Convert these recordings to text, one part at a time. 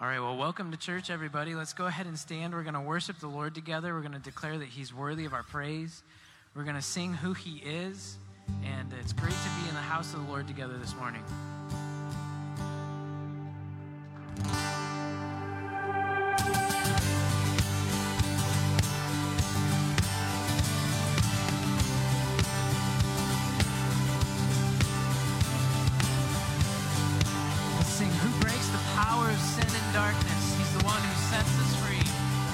All right, well, welcome to church, everybody. Let's go ahead and stand. We're going to worship the Lord together. We're going to declare that he's worthy of our praise. We're going to sing who he is, and it's great to be in the house of the Lord together this morning. Darkness, he's the one who sets us free.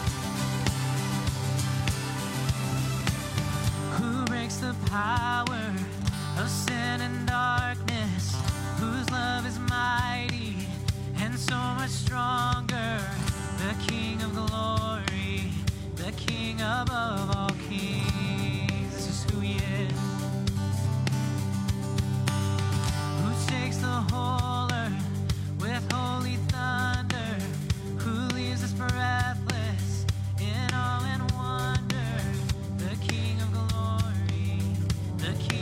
Who breaks the power of sin and darkness, whose love is mighty and so much stronger, the King of glory, the King above all kings. This is who he is. Who shakes the whole earth with holy thunder, who leaves us breathless in awe and wonder, the King of glory, the King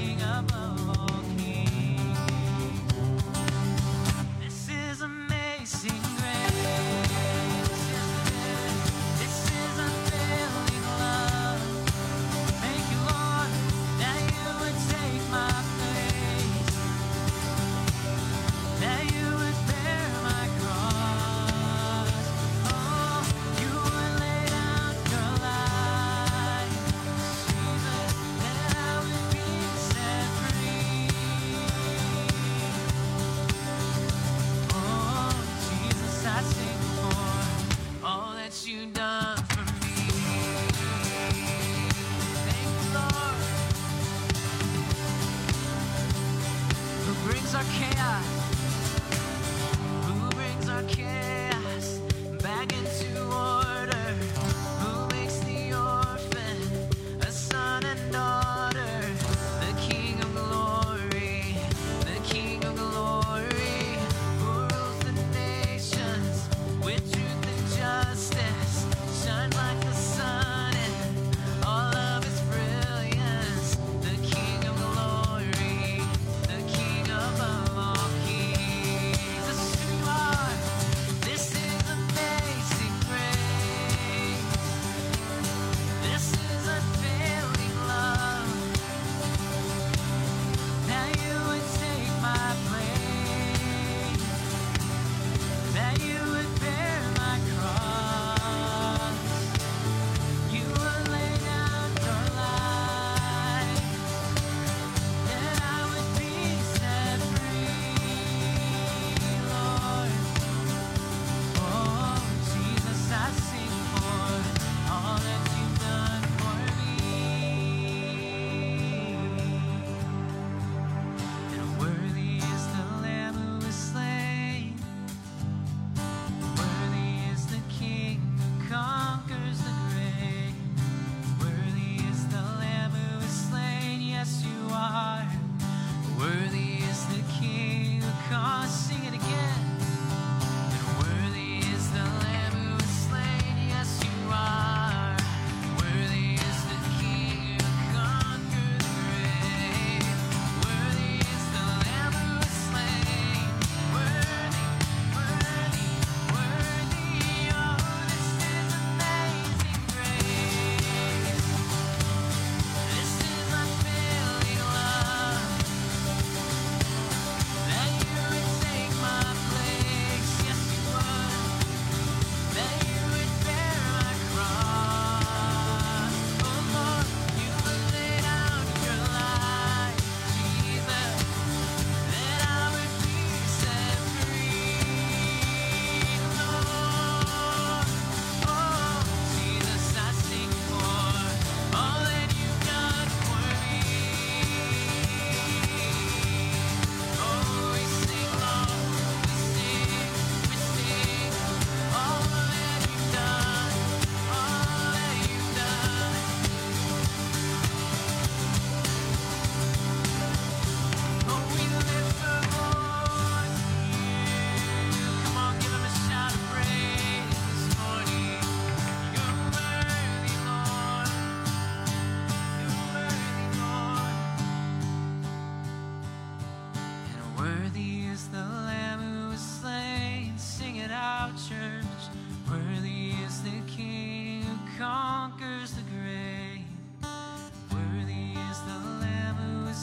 out, church. Worthy is the King who conquers the grave. Worthy is the Lamb who was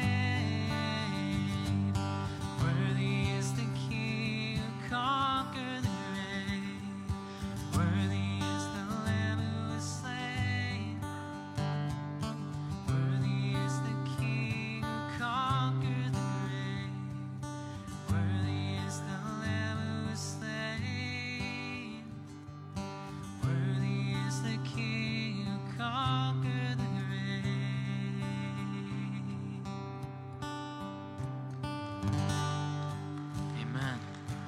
slain. Worthy is the King who conquered the grave. Worthy is the Lamb who was slain. Worthy is the King who conquered the grave. Worthy is the Lamb who was slain. Worthy is the King who conquered the grave. Amen.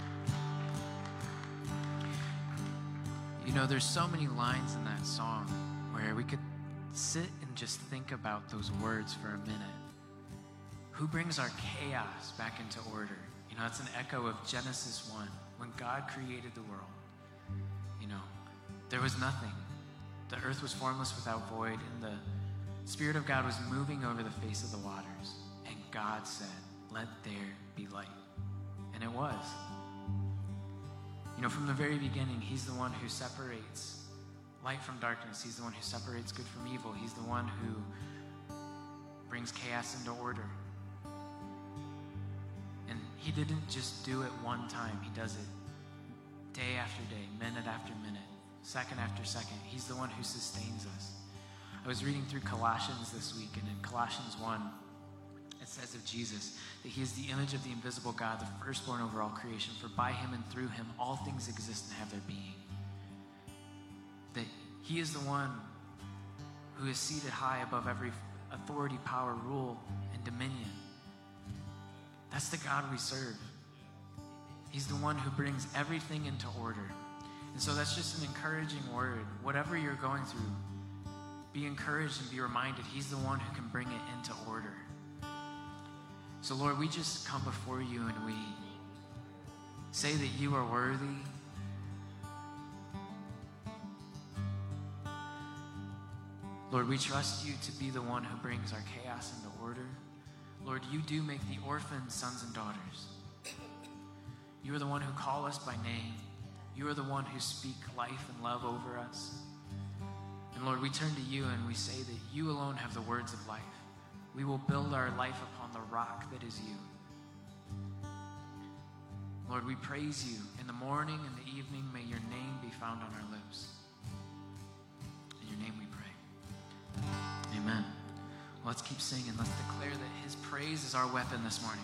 You know, there's so many lines in that song where we could sit and just think about those words for a minute. Who brings our chaos back into order? You know, it's an echo of Genesis 1, when God created the world. You know, there was nothing. The earth was formless without void, and the Spirit of God was moving over the face of the waters. And God said, "Let there be light." And it was. You know, from the very beginning, He's the one who separates light from darkness. He's the one who separates good from evil. He's the one who brings chaos into order. And He didn't just do it one time. He does it day after day, minute after minute, second after second. He's the one who sustains us. I was reading through Colossians this week, and in Colossians 1, it says of Jesus that He is the image of the invisible God, the firstborn over all creation. For by Him and through Him, all things exist and have their being. That He is the one who is seated high above every authority, power, rule, and dominion. That's the God we serve. He's the one who brings everything into order. And so that's just an encouraging word. Whatever you're going through, be encouraged and be reminded He's the one who can bring it into order. So Lord, we just come before You and we say that You are worthy. Lord, we trust You to be the one who brings our chaos into order. Lord, You do make the orphans sons and daughters. You are the one who call us by name. You are the one who speak life and love over us. And Lord, we turn to You and we say that You alone have the words of life. We will build our life upon the rock that is You. Lord, we praise You. In the morning and the evening, may Your name be found on our lips. In Your name we pray. Amen. Let's keep singing. Let's declare that His praise is our weapon this morning.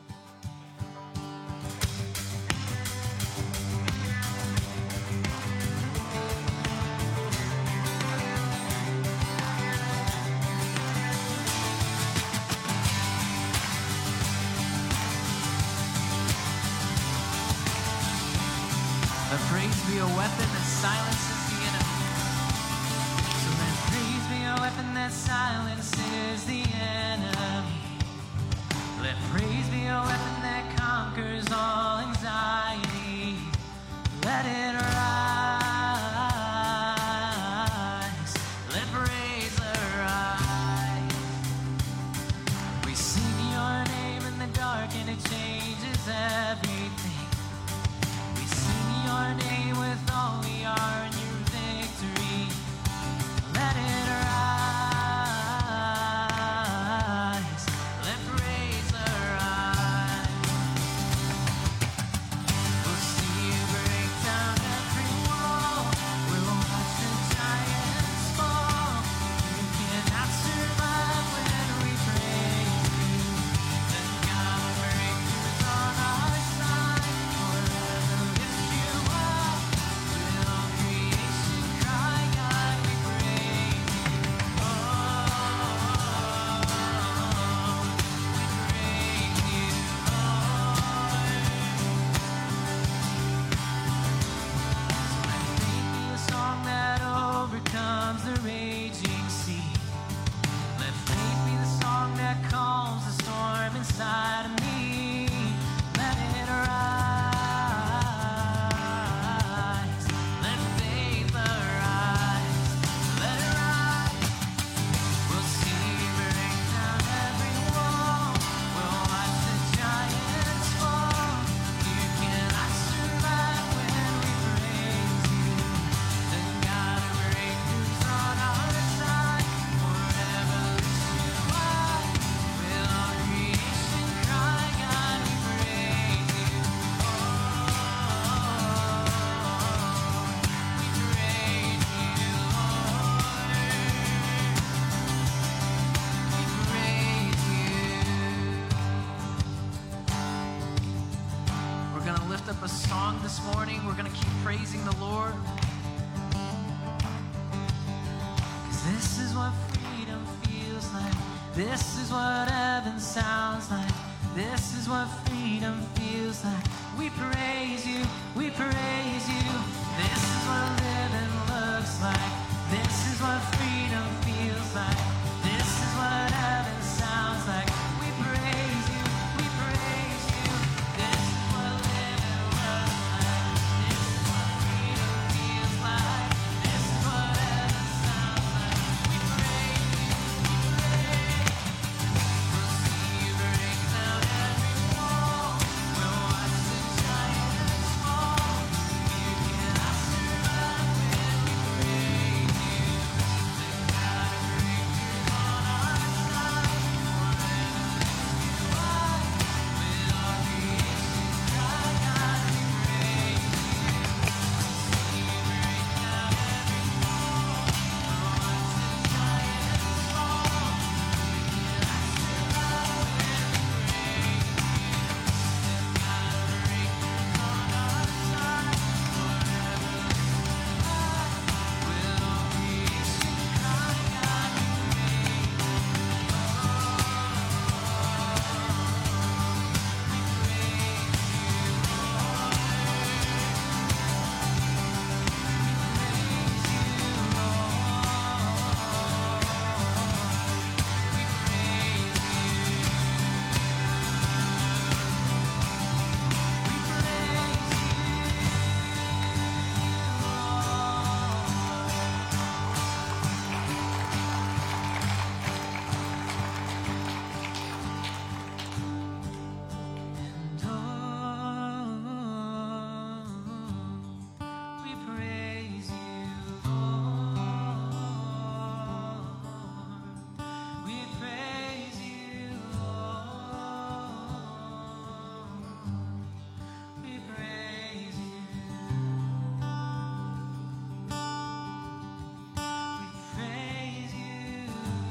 Let praise be a weapon that silences the enemy. So let praise be a weapon that silences the enemy. Let praise be a weapon that conquers all anxiety. Let it rise. Let praise arise. We sing Your name in the dark and it changes everything. Your name with all we are in Your victory. Let it rise. Let praise arise. We'll see You break down song this morning. We're going to keep praising the Lord. Because this is what freedom feels like. This is what heaven sounds like. This is what freedom feels like. We praise you, we praise you. This is what living looks like. This is what freedom feels like. This is what heaven sounds like. We praise you, we praise you. This is what living looks like. This is what freedom feels like. This is what heaven sounds like. We praise you, we praise you. We'll see you break down every wall. We'll watch the giants fall. You cannot survive when we praise you. The God of breakthrough on our side. Forever lift you high. With all creation cry, God, we praise you. We'll see you break down every wall. We'll watch the giants fall. You cannot survive when we praise you. The God of breakthrough on our side. Forever lift you high. With all creation cry, God, we praise you. We praise you, Lord. We praise you, Lord. We praise you. We praise you.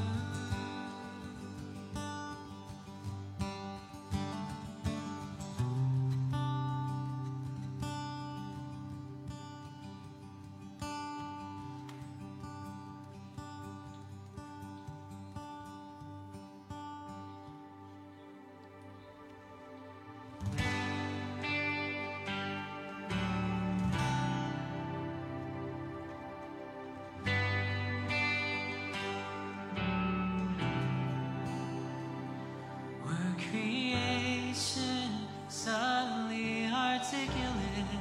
We're creation suddenly articulate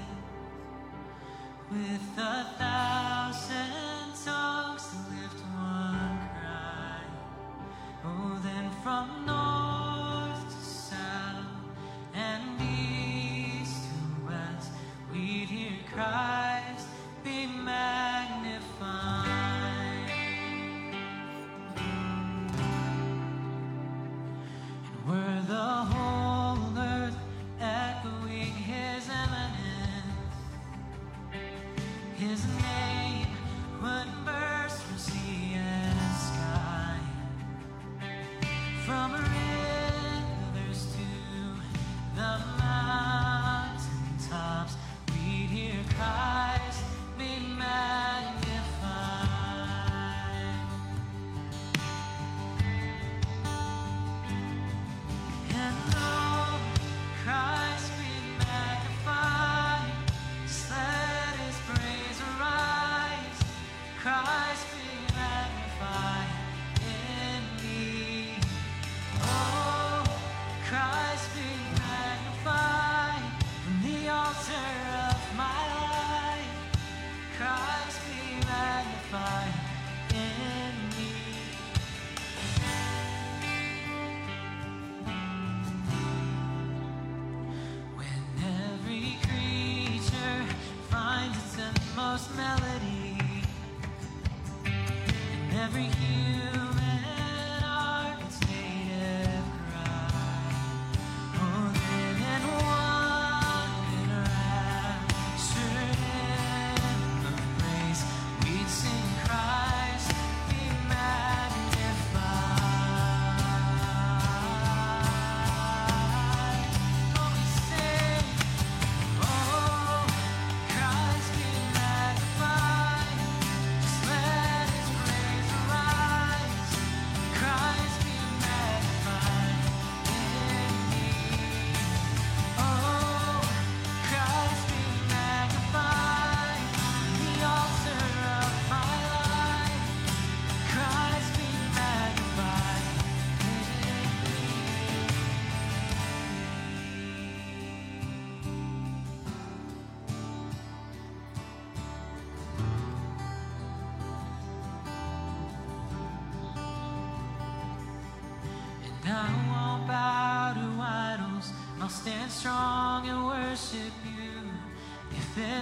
with 1,000 tongues to lift one cry. Oh, then from north to south and east to west, we'd hear Christ be magnified. Were the whole earth echoing his eminence, his name would burst from sea and sky. From rivers to the mountain tops, we'd hear Christ be magnified. And oh, Christ be magnified. Just let his praise arise. Christ be magnified in me. Oh, Christ be magnified from the altar of my life.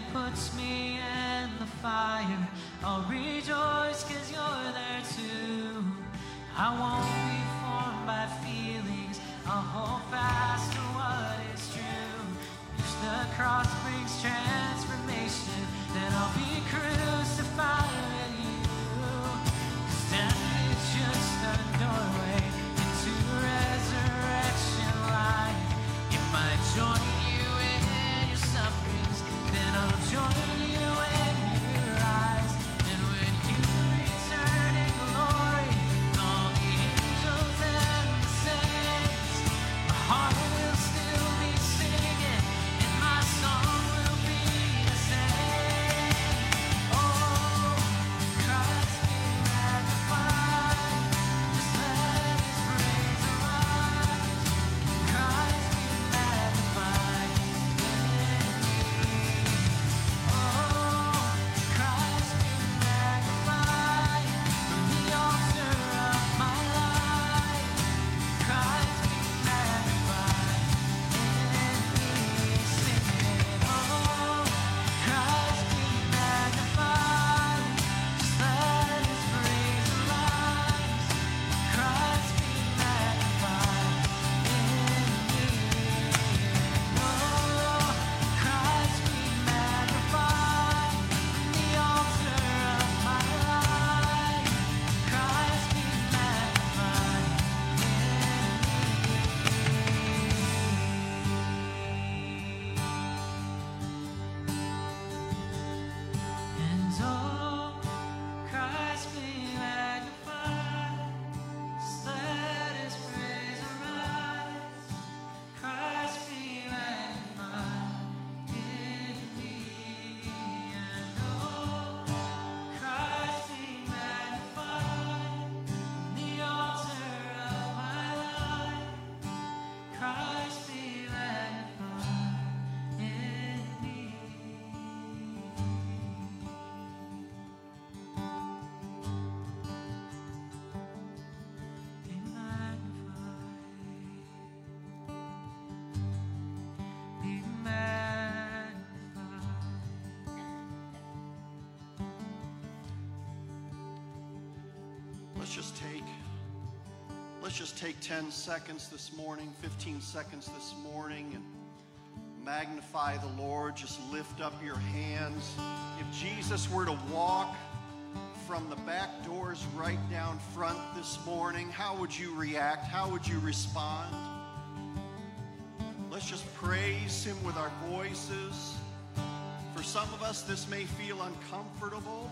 puts me in the fire, I'll rejoice 'cause you're there too. I won't be formed by feelings, I'll hold fast to what is true. If the cross brings transformation, then I'll be crucified with you. 'Cause death is just a doorway into resurrection life. If I join you in your sufferings, then I'll join you when you rise. And when you return in glory, all the angels and the saints, my heart will still be singing, and my song will be the same. Oh, Christ be magnified, just let His praise arise. Christ be magnified in me. Oh, Christ be magnified from the altar of my life. Christ be magnified in me. Singing, oh, Christ be magnified, just let His praise arise. Christ be magnified in me. Oh, Christ be magnified from the altar of my life. Christ be magnified and oh, Christ be magnified, just let His praise arise. Christ be magnified in me. And oh, Christ be magnified on the altar of my life. Christ be magnified in me. Be magnified. Be magnified. Let's just take 10 seconds this morning, 15 seconds this morning, and magnify the Lord. Just lift up your hands. If Jesus were to walk from the back doors right down front this morning, how would you react? How would you respond? Let's just praise Him with our voices. For some of us, this may feel uncomfortable,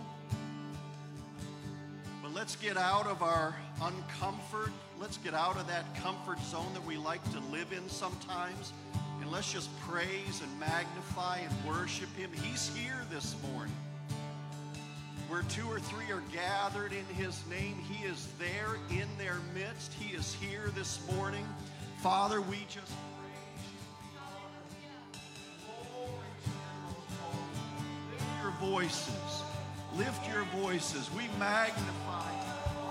but let's get out of our uncomfort. Let's get out of that comfort zone that we like to live in sometimes, and let's just praise and magnify and worship Him. He's here this morning. Where 2 or 3 are gathered in His name, He is there in their midst. He is here this morning. Father, we just praise You. Lift your voices. Lift your voices. We magnify You.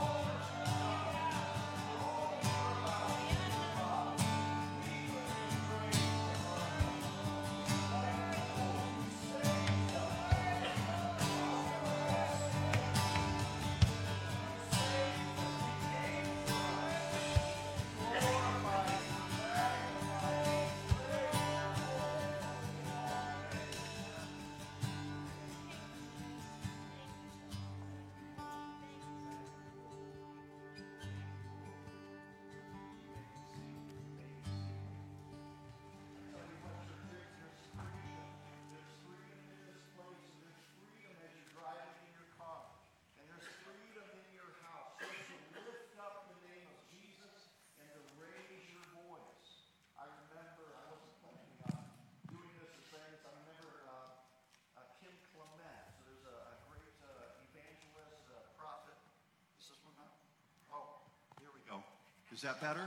Is that better?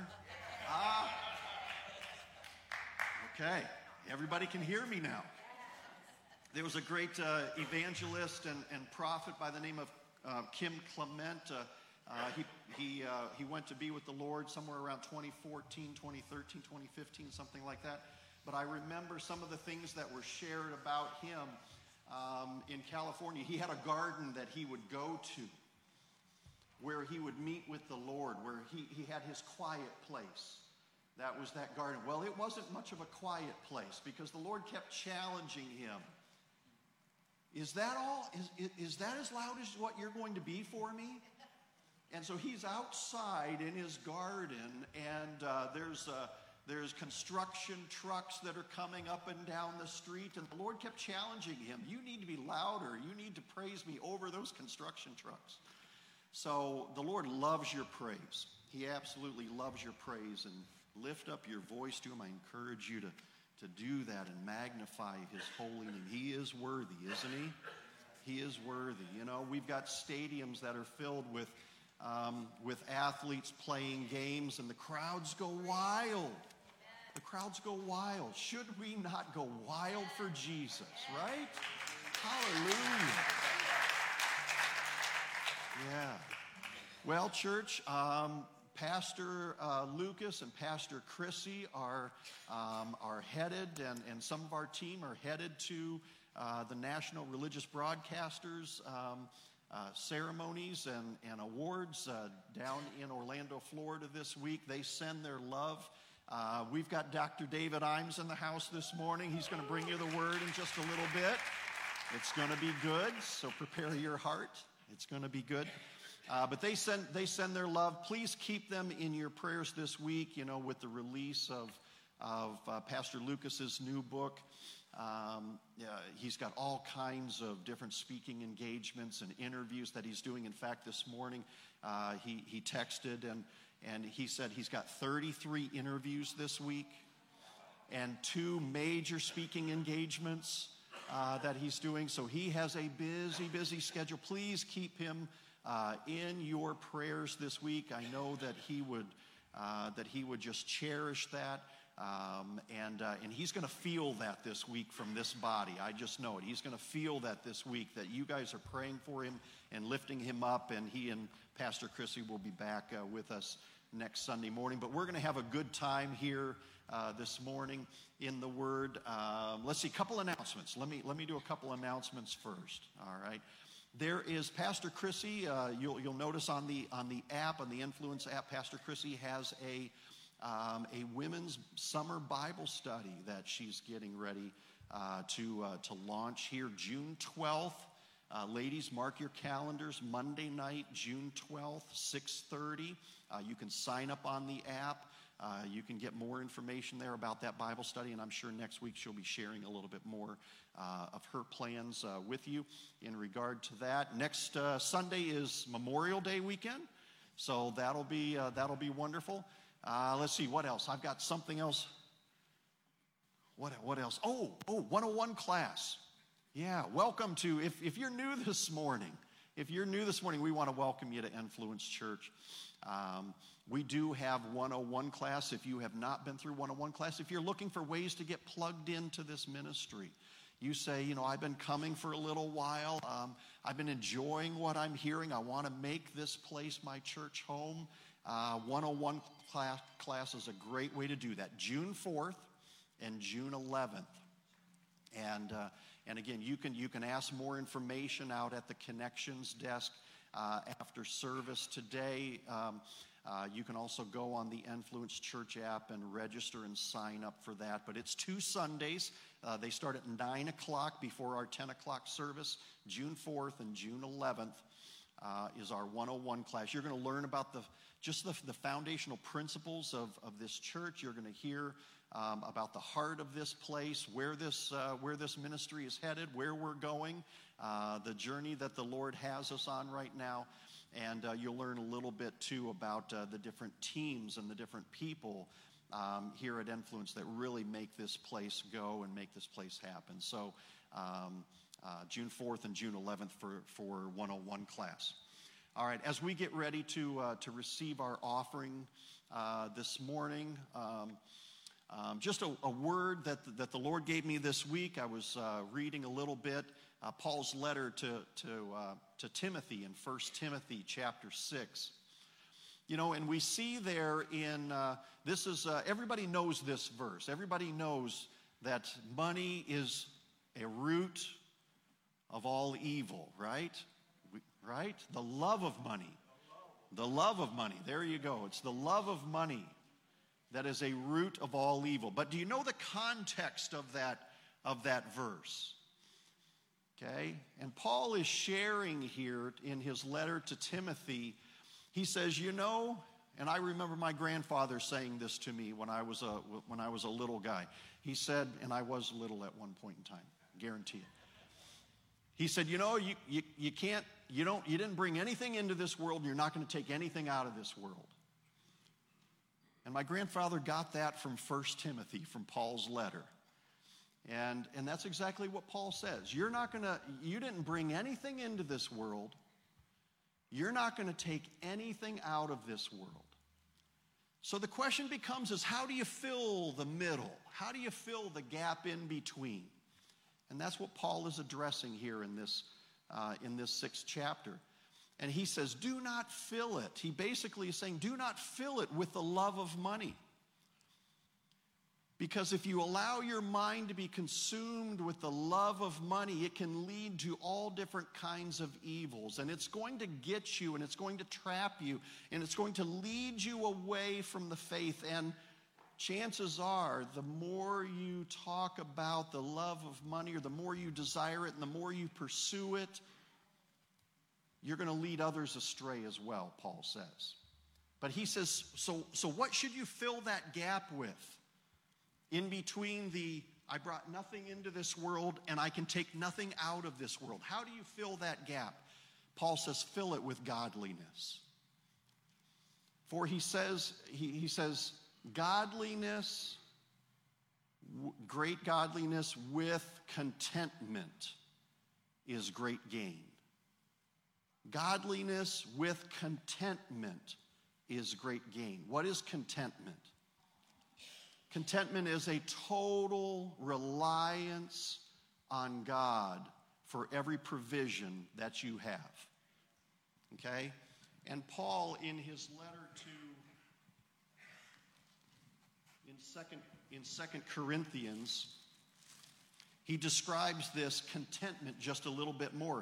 Okay. Everybody can hear me now. There was a great evangelist and prophet by the name of Kim Clement. He went to be with the Lord somewhere around 2014, 2013, 2015, something like that. But I remember some of the things that were shared about him. in California. He had a garden that he would go to where he would meet with the Lord, where he had his quiet place. That was that garden. Well, it wasn't much of a quiet place because the Lord kept challenging him. Is that all? Is that as loud as what you're going to be for me? And so he's outside in his garden, and there's construction trucks that are coming up and down the street, and the Lord kept challenging him. You need to be louder. You need to praise me over those construction trucks. So the Lord loves your praise. He absolutely loves your praise, and lift up your voice to him. I encourage you to do that and magnify his holy name. He is worthy, isn't he? He is worthy. You know, we've got stadiums that are filled with athletes playing games, and the crowds go wild. The crowds go wild. Should we not go wild for Jesus, right? Hallelujah. Yeah. Well, church, Pastor Lucas and Pastor Chrissy are headed, and some of our team are headed to the National Religious Broadcasters ceremonies and awards down in Orlando, Florida this week. They send their love. We've got Dr. David Imes in the house this morning. He's going to bring you the word in just a little bit. It's going to be good, so prepare your heart. It's going to be good. But they send their love. Please keep them in your prayers this week, you know, with the release of Pastor Lucas's new book. He's got all kinds of different speaking engagements and interviews that he's doing. In fact, this morning he texted and he said he's got 33 interviews this week and 2 major speaking engagements that he's doing. So he has a busy schedule. Please keep him in your prayers this week. I know that he would just cherish that, and he's going to feel that this week from this body. I just know it. He's going to feel that this week, that you guys are praying for him and lifting him up, and he and Pastor Chrissy will be back with us next Sunday morning. But we're going to have a good time here this morning in the Word. Let's see, a couple announcements. Let me do a couple announcements first. All right. There is Pastor Chrissy. You'll notice on the app, on the Influence app, Pastor Chrissy has a women's summer Bible study that she's getting ready to launch here June 12th. Ladies, mark your calendars. Monday night, June 12th, 6:30. You can sign up on the app. You can get more information there about that Bible study, and I'm sure next week she'll be sharing a little bit more of her plans with you in regard to that. Next Sunday is Memorial Day weekend, so that'll be wonderful. Let's see, what else? I've got something else. What else? Oh, 101 class. Yeah, welcome to, if you're new this morning, we want to welcome you to Influence Church. We do have 101 class. If you have not been through 101 class, if you're looking for ways to get plugged into this ministry, you say, you know, I've been coming for a little while. I've been enjoying what I'm hearing. I want to make this place my church home. 101 class is a great way to do that. June 4th and June 11th. And again, you can ask more information out at the connections desk after service today. You can also go on the Influence Church app and register and sign up for that. But it's 2 Sundays. They start at 9 o'clock before our 10 o'clock service. June 4th and June 11th is our 101 class. You're going to learn about the foundational principles of this church. You're going to hear about the heart of this place, where this ministry is headed, where we're going, the journey that the Lord has us on right now. And you'll learn a little bit, too, about the different teams and the different people here at Influence that really make this place go and make this place happen. So June 4th and June 11th for 101 class. All right, as we get ready to receive our offering this morning, just a word that the Lord gave me this week. I was reading a little bit Paul's letter to Timothy in 1 Timothy chapter 6. You know, and we see there in, this is, everybody knows this verse. Everybody knows that money is a root of all evil, right? Right? The love of money. The love of money. There you go. It's the love of money that is a root of all evil. But do you know the context of that verse? Okay? And Paul is sharing here in his letter to Timothy. He says, you know, and I remember my grandfather saying this to me when I was a little guy. He said, and I was little at one point in time, guarantee it. He said, you know, you didn't bring anything into this world, and you're not going to take anything out of this world. And my grandfather got that from 1 Timothy, from Paul's letter. And that's exactly what Paul says. You didn't bring anything into this world. You're not going to take anything out of this world. So the question becomes is, how do you fill the middle? How do you fill the gap in between? And that's what Paul is addressing here in this 6th chapter. And he says, do not fill it. He basically is saying, do not fill it with the love of money. Because if you allow your mind to be consumed with the love of money, it can lead to all different kinds of evils. And it's going to get you, and it's going to trap you, and it's going to lead you away from the faith. And chances are, the more you talk about the love of money, or the more you desire it, and the more you pursue it, you're going to lead others astray as well, Paul says. But he says, so what should you fill that gap with? In between I brought nothing into this world and I can take nothing out of this world. How do you fill that gap? Paul says, fill it with godliness. For he says, godliness, great godliness with contentment is great gain. Godliness with contentment is great gain. What is contentment? Contentment is a total reliance on God for every provision that you have. Okay? And Paul, in his letter in 2 Corinthians, he describes this contentment just a little bit more.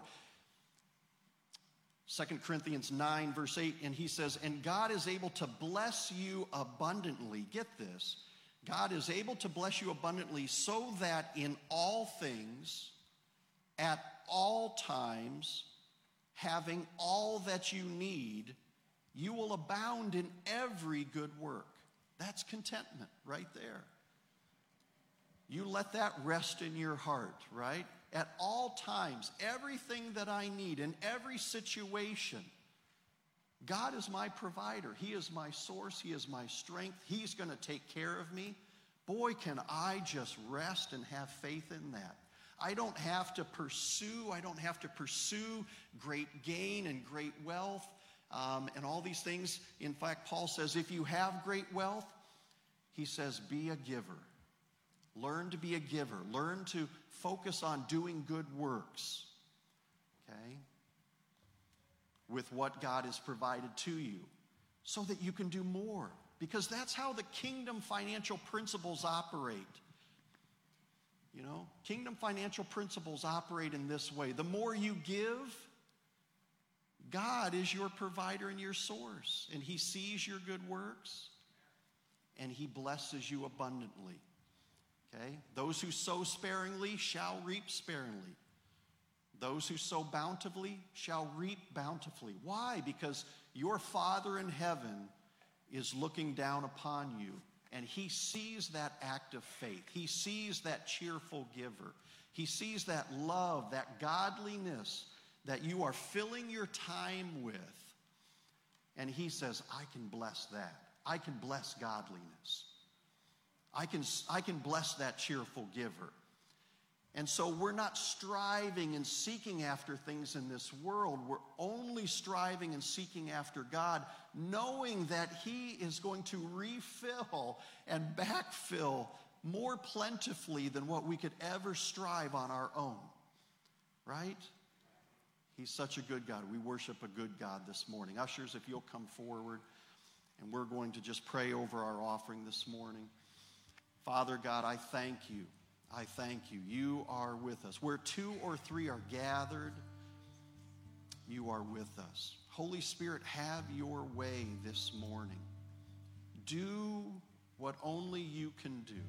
2 Corinthians 9, verse 8, and he says, and God is able to bless you abundantly. Get this. God is able to bless you abundantly so that in all things, at all times, having all that you need, you will abound in every good work. That's contentment right there. You let that rest in your heart, right? At all times, everything that I need in every situation, God is my provider. He is my source. He is my strength. He's going to take care of me. Boy, can I just rest and have faith in that. I don't have to pursue great gain and great wealth and all these things. In fact, Paul says, if you have great wealth, he says, be a giver. Learn to be a giver. Learn to focus on doing good works. Okay? With what God has provided to you, so that you can do more. Because that's how the kingdom financial principles operate. You know, kingdom financial principles operate in this way. The more you give, God is your provider and your source. And he sees your good works, and he blesses you abundantly. Okay? Those who sow sparingly shall reap sparingly. Those who sow bountifully shall reap bountifully. Why? Because your Father in heaven is looking down upon you, and he sees that act of faith. He sees that cheerful giver. He sees that love, that godliness that you are filling your time with. And he says, I can bless that. I can bless godliness. I can bless that cheerful giver. And so we're not striving and seeking after things in this world. We're only striving and seeking after God, knowing that he is going to refill and backfill more plentifully than what we could ever strive on our own. Right? He's such a good God. We worship a good God this morning. Ushers, if you'll come forward, and we're going to just pray over our offering this morning. Father God, I thank you. I thank you. You are with us. Where 2 or 3 are gathered, you are with us. Holy Spirit, have your way this morning. Do what only you can do.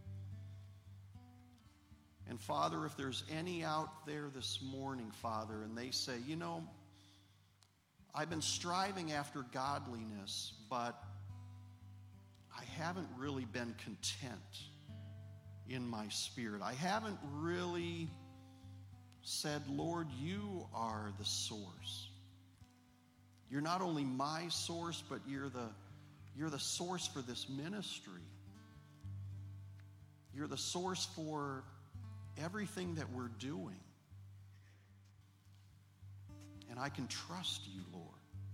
And Father, if there's any out there this morning, Father, and they say, you know, I've been striving after godliness, but I haven't really been content in my spirit. I haven't really said, Lord, you are the source. You're not only my source, but you're the source for this ministry. You're the source for everything that we're doing. And I can trust you, Lord.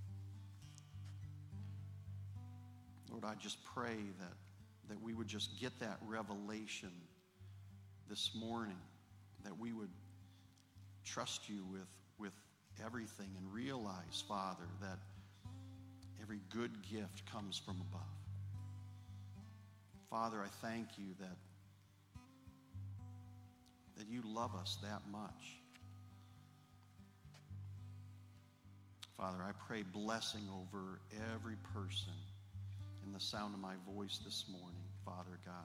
Lord, I just pray that we would just get that revelation this morning, that we would trust you with everything and realize, Father, that every good gift comes from above. Father, I thank you that you love us that much. Father, I pray blessing over every person in the sound of my voice this morning, Father God.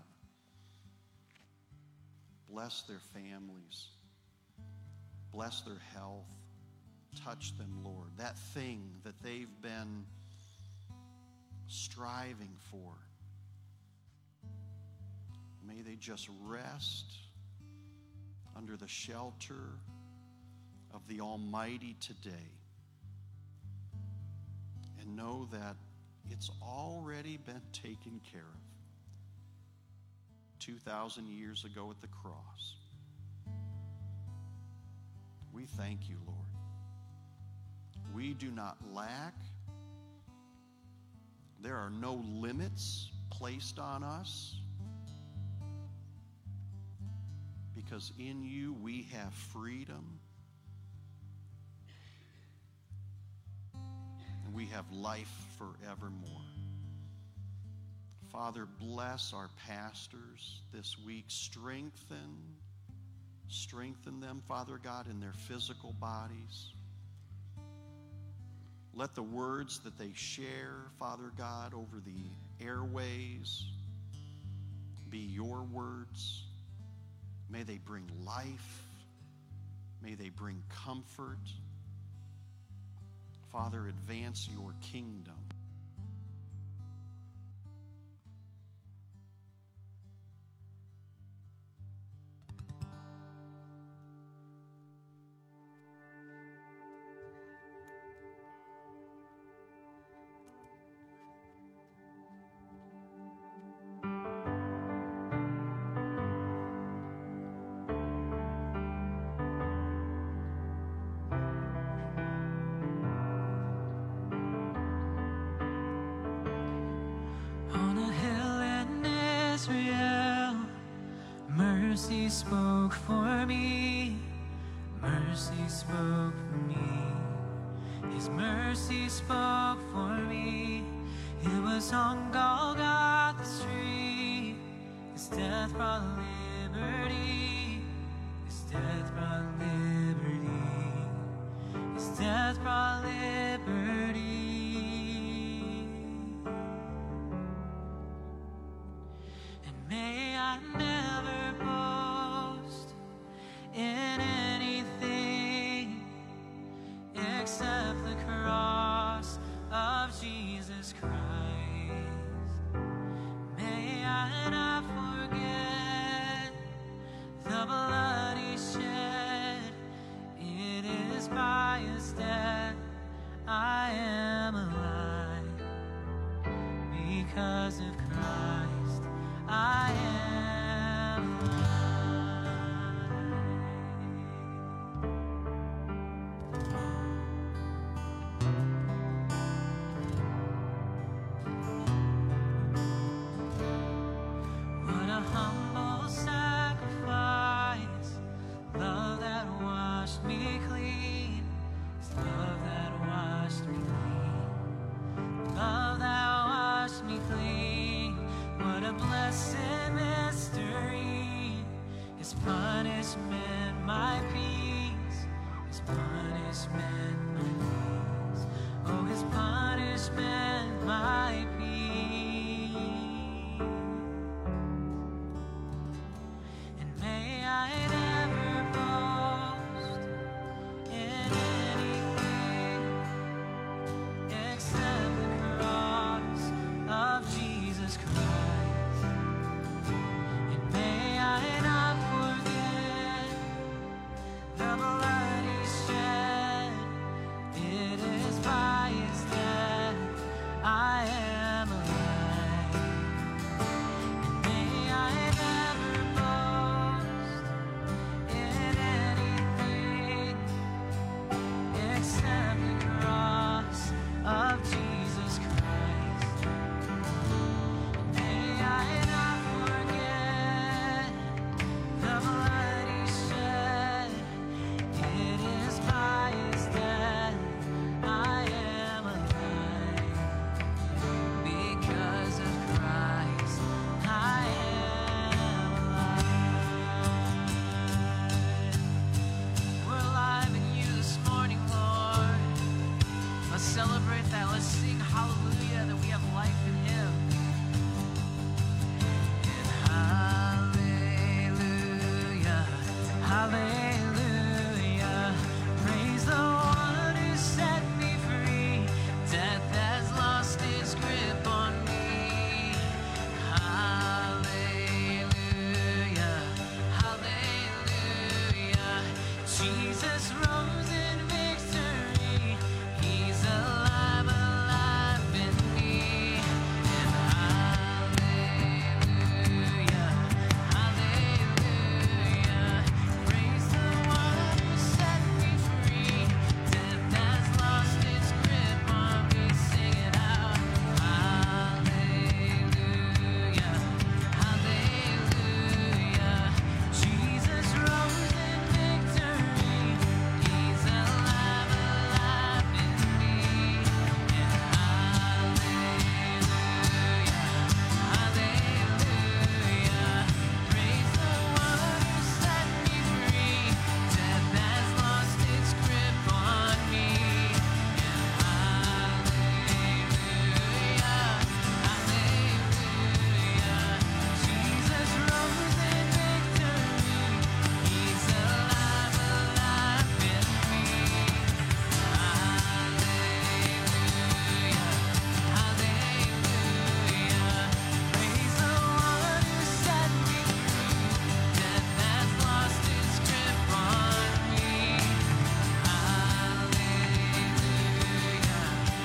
Bless their families. Bless their health. Touch them, Lord. That thing that they've been striving for, may they just rest under the shelter of the Almighty today and know that it's already been taken care of 2,000 years ago at the cross. We thank you, Lord. We do not lack. There are no limits placed on us, because in you we have freedom and we have life forevermore. Father, bless our pastors this week. Strengthen them, Father God, in their physical bodies. Let the words that they share, Father God, over the airways be your words. May they bring life. May they bring comfort. Father, advance your kingdom. Mercy spoke for me. Mercy spoke for me. His mercy spoke for me. It was on Golgotha's tree. His death brought liberty. His death brought liberty. His death brought liberty. And may I never boast in anything except the cross of Jesus Christ. May I not forget the blood he shed. It is by his death I am alive. Because of Christ I am alive. What a humble sacrifice, love that washed me clean, love that washed me clean, love that washed me clean. What a blessed mystery punishment my peace. Oh, his punishment my peace. And may I never boast in anything except the cross of Jesus Christ. And may I not forget the blood he shed. It is by his death I am alive. And may I never boast in anything except the cross of Jesus Christ. May I not forget the blood he shed. It is by his death I am alive. Because of Christ I am alive. We're alive in you this morning, Lord. Let's celebrate that. Let's sing hallelujah that we have life in him. And hallelujah, hallelujah. Praise the one who set me free. Death has lost its grip on me. Hallelujah, hallelujah. Jesus rose in victory. He's alive, alive in me. And hallelujah, hallelujah. Praise the one who set me free. Death has lost its grip on me. Sing it out. Hallelujah, hallelujah. Jesus rose in victory. He's alive, alive in me. And hallelujah, hallelujah. Praise the one who set me free. Death has lost its grip on me. And hallelujah, hallelujah. Jesus rose in victory. He's alive, alive in me. Hallelujah, hallelujah. Praise the one who set me free. Death has lost its grip on me. Hallelujah,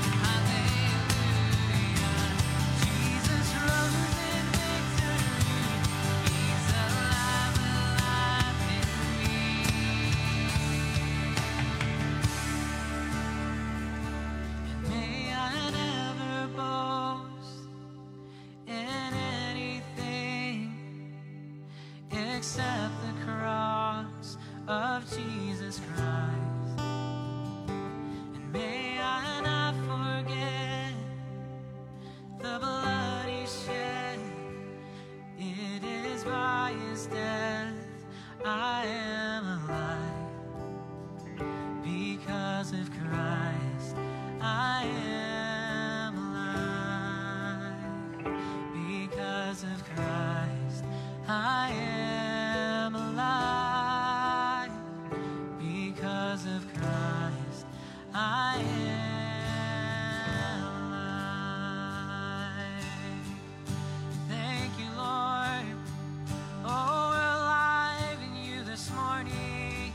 hallelujah. Jesus rose in victory. He's alive, alive in me. And may I never boast in anything except the cross of Jesus Christ. And may I not forget the blood he shed. It is by his death I am alive. Because of Christ I am alive. Because of Christ I am alive. Because of Christ I am alive. Thank you, Lord. Oh, we're alive in you this morning.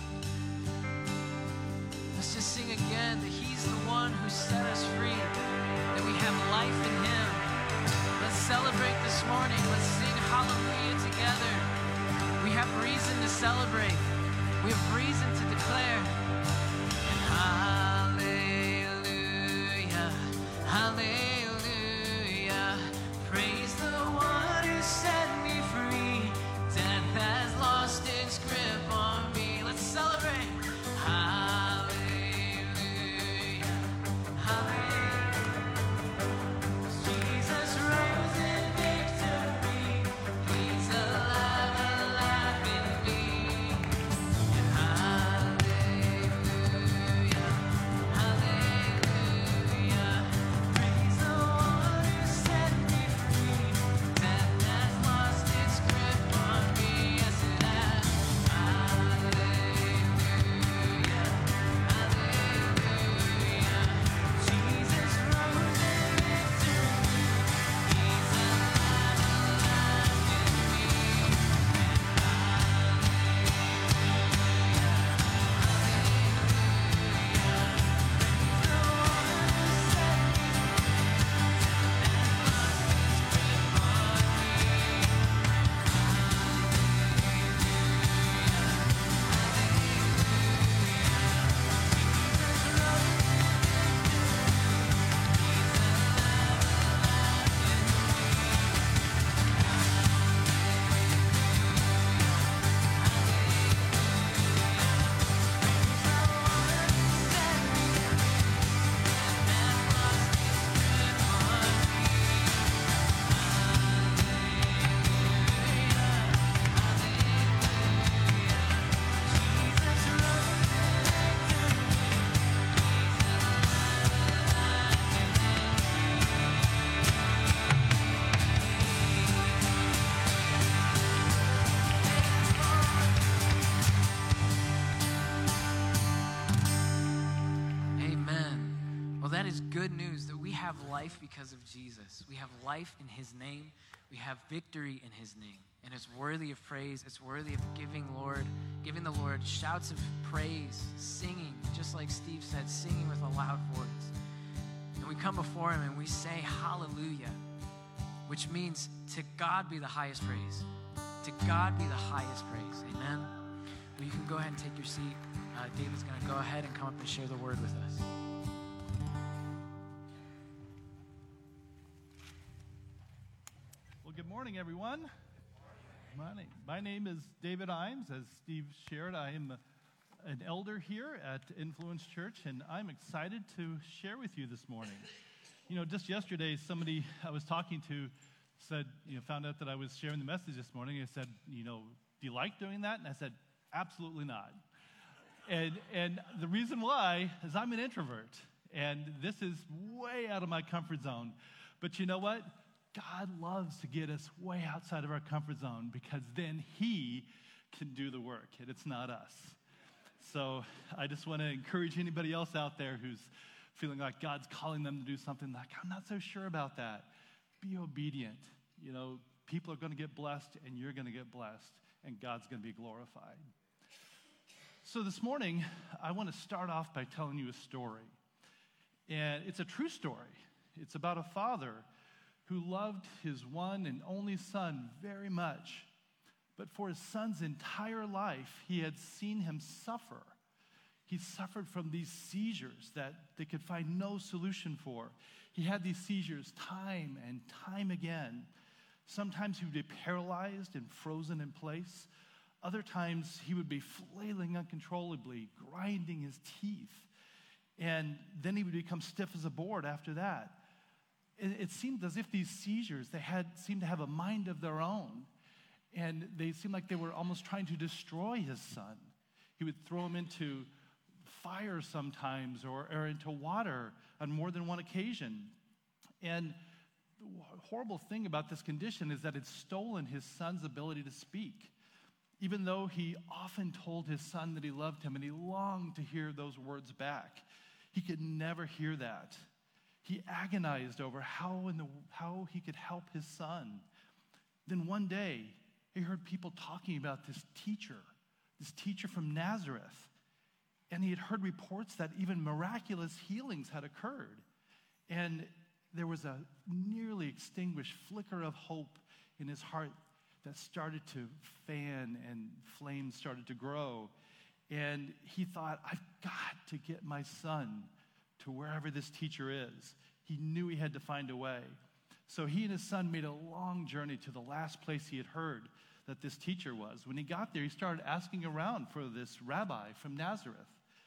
Let's just sing again that he's the one who set us free, that we have life in him. Let's celebrate this morning. Let's sing hallelujah together. We have reason to celebrate. We have reason to declare. And hallelujah, hallelujah. Praise the one who set me free. Death has lost its grip on me. Let's celebrate. Hallelujah, hallelujah. Jesus rose in victory. He's alive, alive in me. And hallelujah. that is good news, that we have life because of Jesus. We have life in his name. We have victory in his name. And it's worthy of praise. It's worthy of giving the Lord shouts of praise, singing, just like Steve said, singing with a loud voice. And we come before him and we say hallelujah, which means to God be the highest praise. To God be the highest praise. Amen. Well, you can go ahead and take your seat. David's going to go ahead and come up and share the word with us. Well, good morning, everyone. My name is David Imes. As Steve shared, I am an elder here at Influence Church, and I'm excited to share with you this morning. You know, just yesterday, somebody I was talking to said, found out that I was sharing the message this morning. I said, do you like doing that? And I said, absolutely not. And the reason why is I'm an introvert, and this is way out of my comfort zone. But you know what? God loves to get us way outside of our comfort zone, because then he can do the work, and it's not us. So I just want to encourage anybody else out there who's feeling like God's calling them to do something like, I'm not so sure about that. Be obedient. People are going to get blessed, and you're going to get blessed, and God's going to be glorified. So this morning, I want to start off by telling you a story. And it's a true story. It's about a father who loved his one and only son very much. But for his son's entire life, he had seen him suffer. He suffered from these seizures that they could find no solution for. He had these seizures time and time again. Sometimes he would be paralyzed and frozen in place. Other times he would be flailing uncontrollably, grinding his teeth. And then he would become stiff as a board after that. It seemed as if these seizures, seemed to have a mind of their own. And they seemed like they were almost trying to destroy his son. He would throw him into fire sometimes or into water on more than one occasion. And the horrible thing about this condition is that it's stolen his son's ability to speak. Even though he often told his son that he loved him and he longed to hear those words back, he could never hear that. He agonized over how he could help his son. Then one day, he heard people talking about this teacher from Nazareth. And he had heard reports that even miraculous healings had occurred. And there was a nearly extinguished flicker of hope in his heart that started to fan, and flames started to grow. And he thought, I've got to get my son to wherever this teacher is. He knew he had to find a way. So he and his son made a long journey to the last place he had heard that this teacher was. When he got there, he started asking around for this rabbi from Nazareth.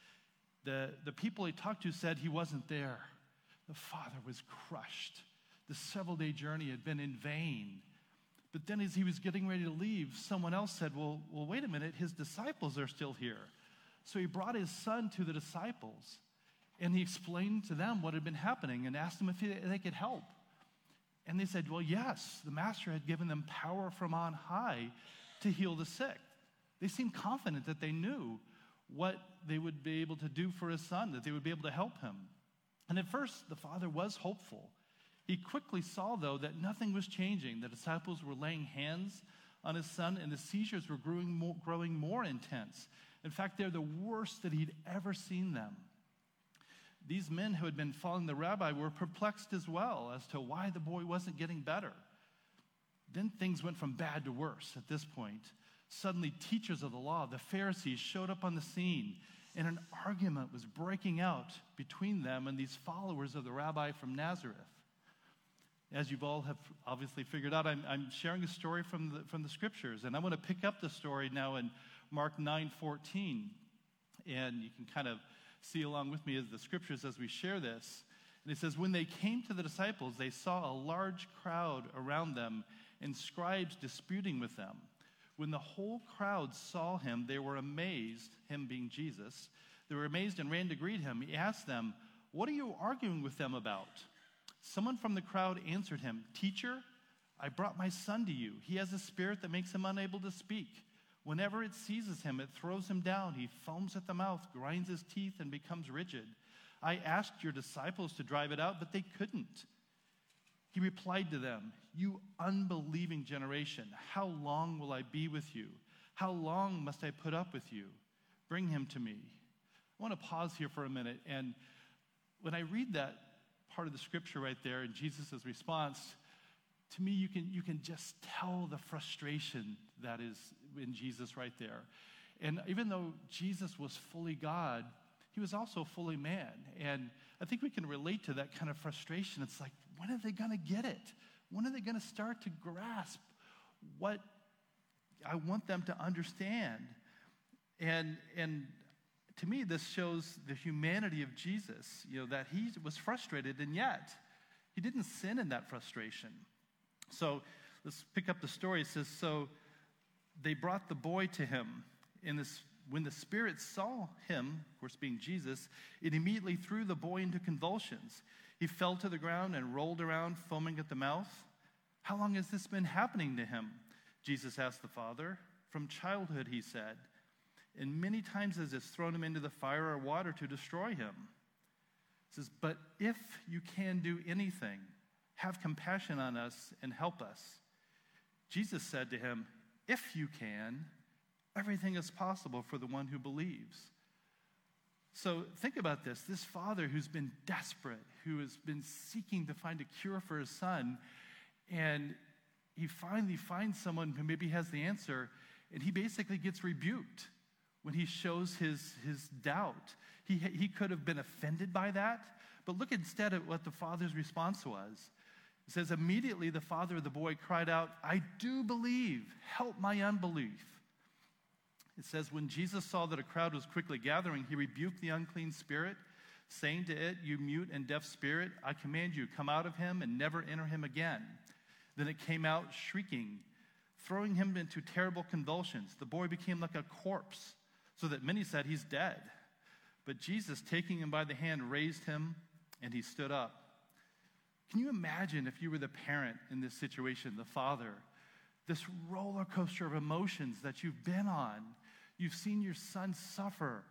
The people he talked to said he wasn't there. The father was crushed. The several-day journey had been in vain. But then as he was getting ready to leave, someone else said, well, wait a minute, his disciples are still here. So he brought his son to the disciples, and he explained to them what had been happening and asked them if they could help. And they said, well, yes, the master had given them power from on high to heal the sick. They seemed confident that they knew what they would be able to do for his son, that they would be able to help him. And at first, the father was hopeful. He quickly saw, though, that nothing was changing. The disciples were laying hands on his son, and the seizures were growing more intense. In fact, they're the worst that he'd ever seen them. These men who had been following the rabbi were perplexed as well as to why the boy wasn't getting better. Then things went from bad to worse at this point. Suddenly, teachers of the law, the Pharisees, showed up on the scene, and an argument was breaking out between them and these followers of the rabbi from Nazareth. As you've all have obviously figured out, I'm sharing a story from the scriptures, and I want to pick up the story now in Mark 9:14, and you can kind of see along with me as the scriptures as we share this. And it says, when they came to the disciples, they saw a large crowd around them and scribes disputing with them. When the whole crowd saw him, they were amazed, him being Jesus. They were amazed and ran to greet him. He asked them, what are you arguing with them about? Someone from the crowd answered him, Teacher, I brought my son to you. He has a spirit that makes him unable to speak. Whenever it seizes him, it throws him down. He foams at the mouth, grinds his teeth, and becomes rigid. I asked your disciples to drive it out, but they couldn't." He replied to them, "You unbelieving generation, how long will I be with you? How long must I put up with you? Bring him to me." I want to pause here for a minute. And when I read that part of the scripture right there in Jesus' response, to me, you can just tell the frustration that is in Jesus right there. And even though Jesus was fully God, he was also fully man. And I think we can relate to that kind of frustration. It's like, when are they going to get it? When are they going to start to grasp what I want them to understand? And to me, this shows the humanity of Jesus, that he was frustrated, and yet he didn't sin in that frustration. So let's pick up the story. It says, so they brought the boy to him. When the spirit saw him, of course being Jesus, it immediately threw the boy into convulsions. He fell to the ground and rolled around, foaming at the mouth. "How long has this been happening to him?" Jesus asked the father. "From childhood," he said. "And many times has it thrown him into the fire or water to destroy him." It says, "But if you can do anything, have compassion on us and help us." Jesus said to him, "If you can, everything is possible for the one who believes." So think about this. This father who's been desperate, who has been seeking to find a cure for his son, and he finally finds someone who maybe has the answer, and he basically gets rebuked when he shows his doubt. He could have been offended by that, but look instead at what the father's response was. It says, immediately the father of the boy cried out, "I do believe, help my unbelief." It says, when Jesus saw that a crowd was quickly gathering, he rebuked the unclean spirit, saying to it, "You mute and deaf spirit, I command you, come out of him and never enter him again." Then it came out shrieking, throwing him into terrible convulsions. The boy became like a corpse, so that many said, "He's dead." But Jesus, taking him by the hand, raised him, and he stood up. Can you imagine if you were the parent in this situation, the father, this roller coaster of emotions that you've been on? You've seen your son suffer.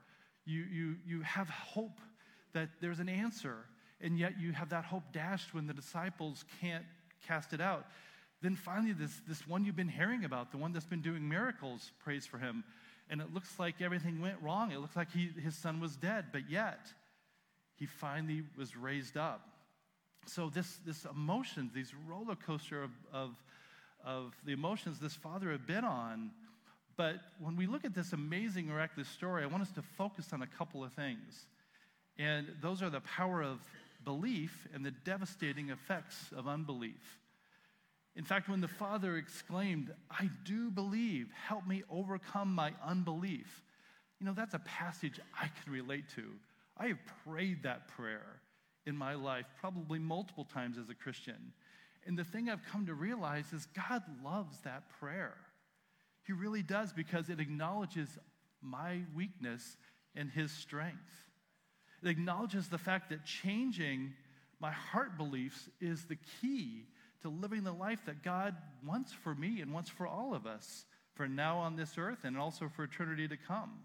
You have hope that there's an answer, and yet you have that hope dashed when the disciples can't cast it out. Then finally, this one you've been hearing about, the one that's been doing miracles, prays for him, and it looks like everything went wrong. It looks like his son was dead, but yet he finally was raised up. So this emotions, these roller coaster of the emotions this father had been on. But when we look at this amazing, miraculous story, I want us to focus on a couple of things. And those are the power of belief and the devastating effects of unbelief. In fact, when the father exclaimed, "I do believe, help me overcome my unbelief," that's a passage I can relate to. I have prayed that prayer in my life probably multiple times as a Christian. And the thing I've come to realize is God loves that prayer. He really does, because it acknowledges my weakness and his strength. It acknowledges the fact that changing my heart beliefs is the key to living the life that God wants for me and wants for all of us, for now on this earth and also for eternity to come.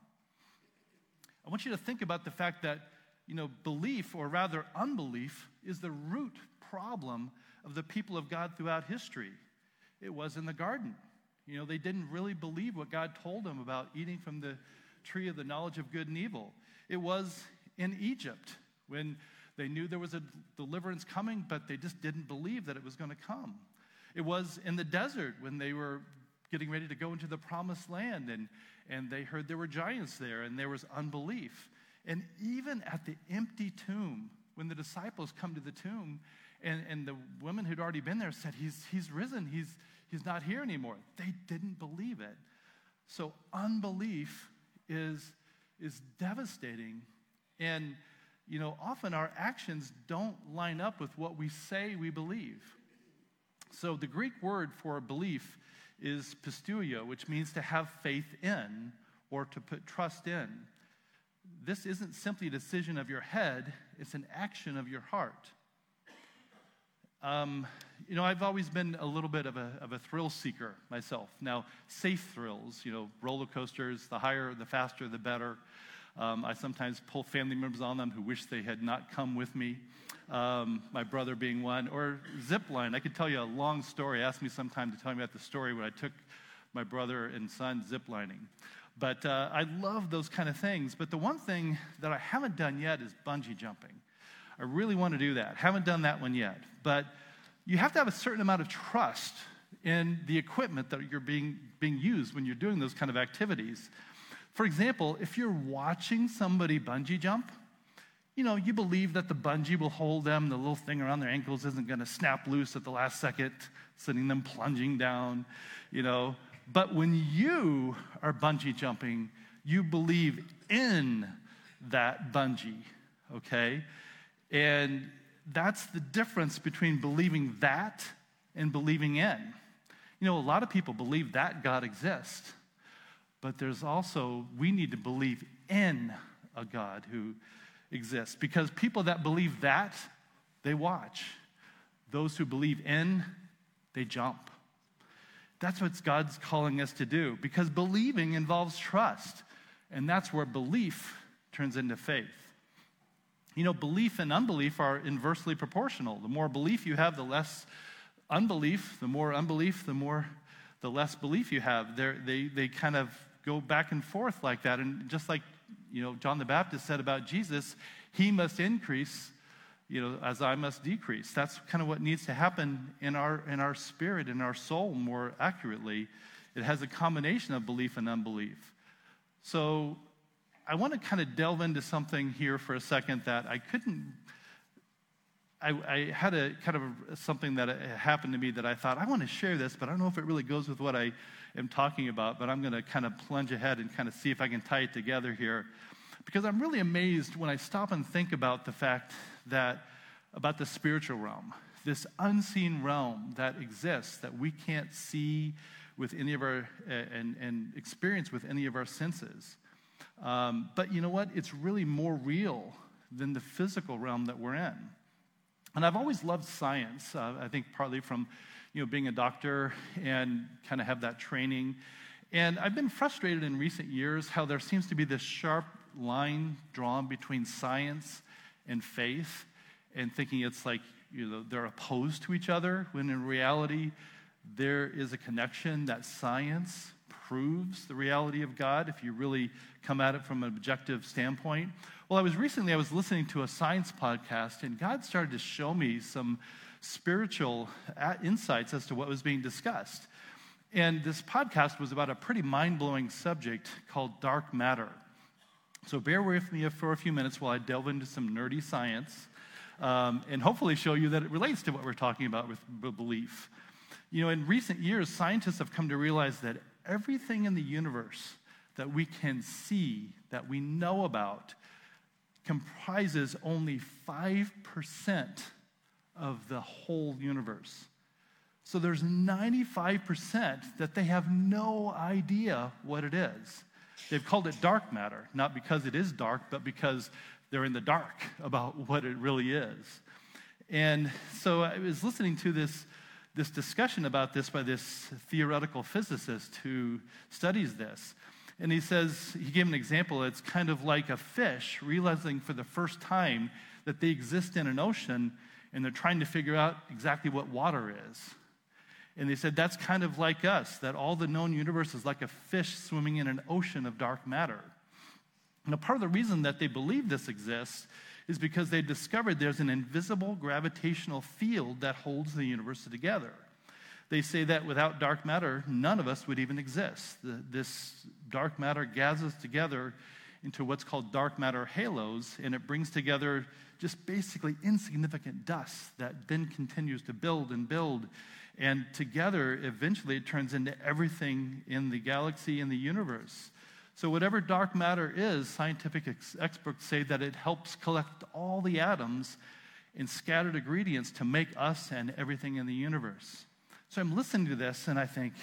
I want you to think about the fact that, belief, or rather unbelief, is the root problem of the people of God throughout history. It was in the garden. They didn't really believe what God told them about eating from the tree of the knowledge of good and evil. It was in Egypt when they knew there was a deliverance coming, but they just didn't believe that it was going to come. It was in the desert when they were getting ready to go into the promised land, and they heard there were giants there, and there was unbelief. And even at the empty tomb, when the disciples come to the tomb, and the women who'd already been there said, he's risen, he's not here anymore. They didn't believe it. So unbelief is devastating. And, often our actions don't line up with what we say we believe. So the Greek word for belief is pisteuo, which means to have faith in or to put trust in. This isn't simply a decision of your head, it's an action of your heart. I've always been a little bit of a thrill seeker myself. Now, safe thrills, roller coasters, the higher, the faster, the better. I sometimes pull family members on them who wish they had not come with me, my brother being one. Or zip line. I could tell you a long story. Ask me sometime to tell me about the story when I took my brother and son zip lining. But I love those kind of things. But the one thing that I haven't done yet is bungee jumping. I really want to do that. Haven't done that one yet. But you have to have a certain amount of trust in the equipment that you're being used when you're doing those kind of activities. For example, if you're watching somebody bungee jump, you believe that the bungee will hold them, the little thing around their ankles isn't going to snap loose at the last second, sending them plunging down, But when you are bungee jumping, you believe in that bungee, okay? And that's the difference between believing that and believing in. A lot of people believe that God exists, but we need to believe in a God who exists, because people that believe that, they watch. Those who believe in, they jump. That's what God's calling us to do, because believing involves trust, and that's where belief turns into faith. Belief and unbelief are inversely proportional. The more belief you have, the less unbelief. The more unbelief, the less belief you have. They kind of go back and forth like that. And just like, John the Baptist said about Jesus, he must increase, as I must decrease. That's kind of what needs to happen in our spirit, in our soul more accurately. It has a combination of belief and unbelief. So I want to kind of delve into something here for a second that I had a kind of something that happened to me that I thought, I want to share this, but I don't know if it really goes with what I am talking about, but I'm going to kind of plunge ahead and kind of see if I can tie it together here. Because I'm really amazed when I stop and think about the fact about the spiritual realm, this unseen realm that exists that we can't see with any of our, and experience with any of our senses. But you know what? It's really more real than the physical realm that we're in. And I've always loved science, I think partly from being a doctor and kind of have that training. And I've been frustrated in recent years how there seems to be this sharp line drawn between science and faith, and thinking it's like they're opposed to each other, when in reality there is a connection that science proves the reality of God if you really come at it from an objective standpoint. Well, I was listening to a science podcast, and God started to show me some spiritual insights as to what was being discussed. And this podcast was about a pretty mind-blowing subject called dark matter. So bear with me for a few minutes while I delve into some nerdy science, and hopefully show you that it relates to what we're talking about with belief. In recent years, scientists have come to realize that everything in the universe that we can see, that we know about, comprises only 5% of the whole universe. So there's 95% that they have no idea what it is. They've called it dark matter, not because it is dark, but because they're in the dark about what it really is. And so I was listening to this discussion about this by this theoretical physicist who studies this. And he gave an example. It's kind of like a fish realizing for the first time that they exist in an ocean, and they're trying to figure out exactly what water is. And they said that's kind of like us, that all the known universe is like a fish swimming in an ocean of dark matter. Now, part of the reason that they believe this exists is because they discovered there's an invisible gravitational field that holds the universe together. They say that without dark matter, none of us would even exist. This dark matter gathers together into what's called dark matter halos, and it brings together just basically insignificant dust that then continues to build and build. And together, eventually, it turns into everything in the galaxy and the universe. So whatever dark matter is, scientific experts say that it helps collect all the atoms and scattered ingredients to make us and everything in the universe. So I'm listening to this, and I think,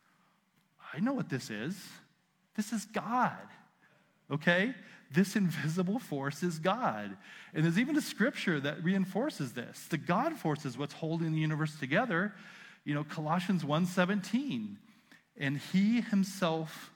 I know what this is. This is God, okay? This invisible force is God. And there's even a scripture that reinforces this. The God force is what's holding the universe together. Colossians 1:17. And he himself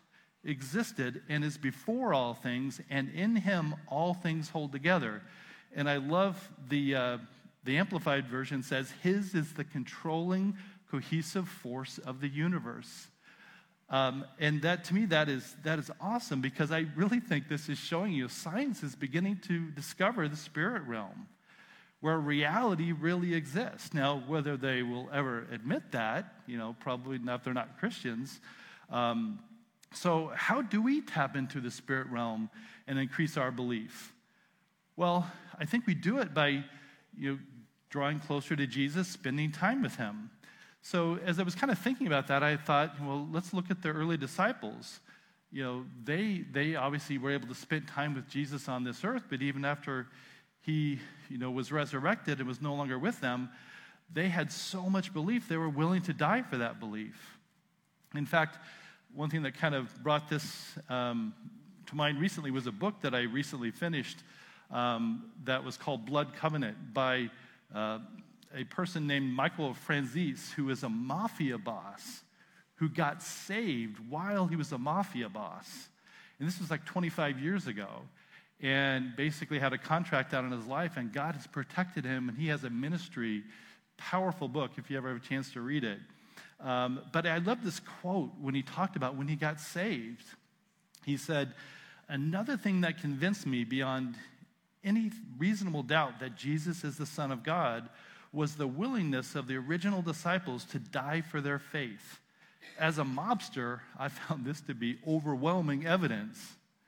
existed and is before all things, and in him all things hold together. And I love the Amplified Version says, his is the controlling, cohesive force of the universe. And that, to me, that is awesome, because I really think this is showing you science is beginning to discover the spirit realm, where reality really exists. Now, whether they will ever admit that, probably not if they're not Christians. So how do we tap into the spirit realm and increase our belief? Well, I think we do it by drawing closer to Jesus, spending time with him. So as I was kind of thinking about that, I thought, well, let's look at the early disciples. They obviously were able to spend time with Jesus on this earth, but even after he, was resurrected and was no longer with them, they had so much belief, they were willing to die for that belief. In fact, one thing that kind of brought this to mind recently was a book that I recently finished that was called Blood Covenant by a person named Michael Franzese, who is a mafia boss who got saved while he was a mafia boss. And this was like 25 years ago. And basically had a contract out in his life, and God has protected him, and he has a ministry, powerful book if you ever have a chance to read it. But I love this quote when he talked about when he got saved. He said, another thing that convinced me beyond any reasonable doubt that Jesus is the Son of God was the willingness of the original disciples to die for their faith. As a mobster, I found this to be overwhelming evidence.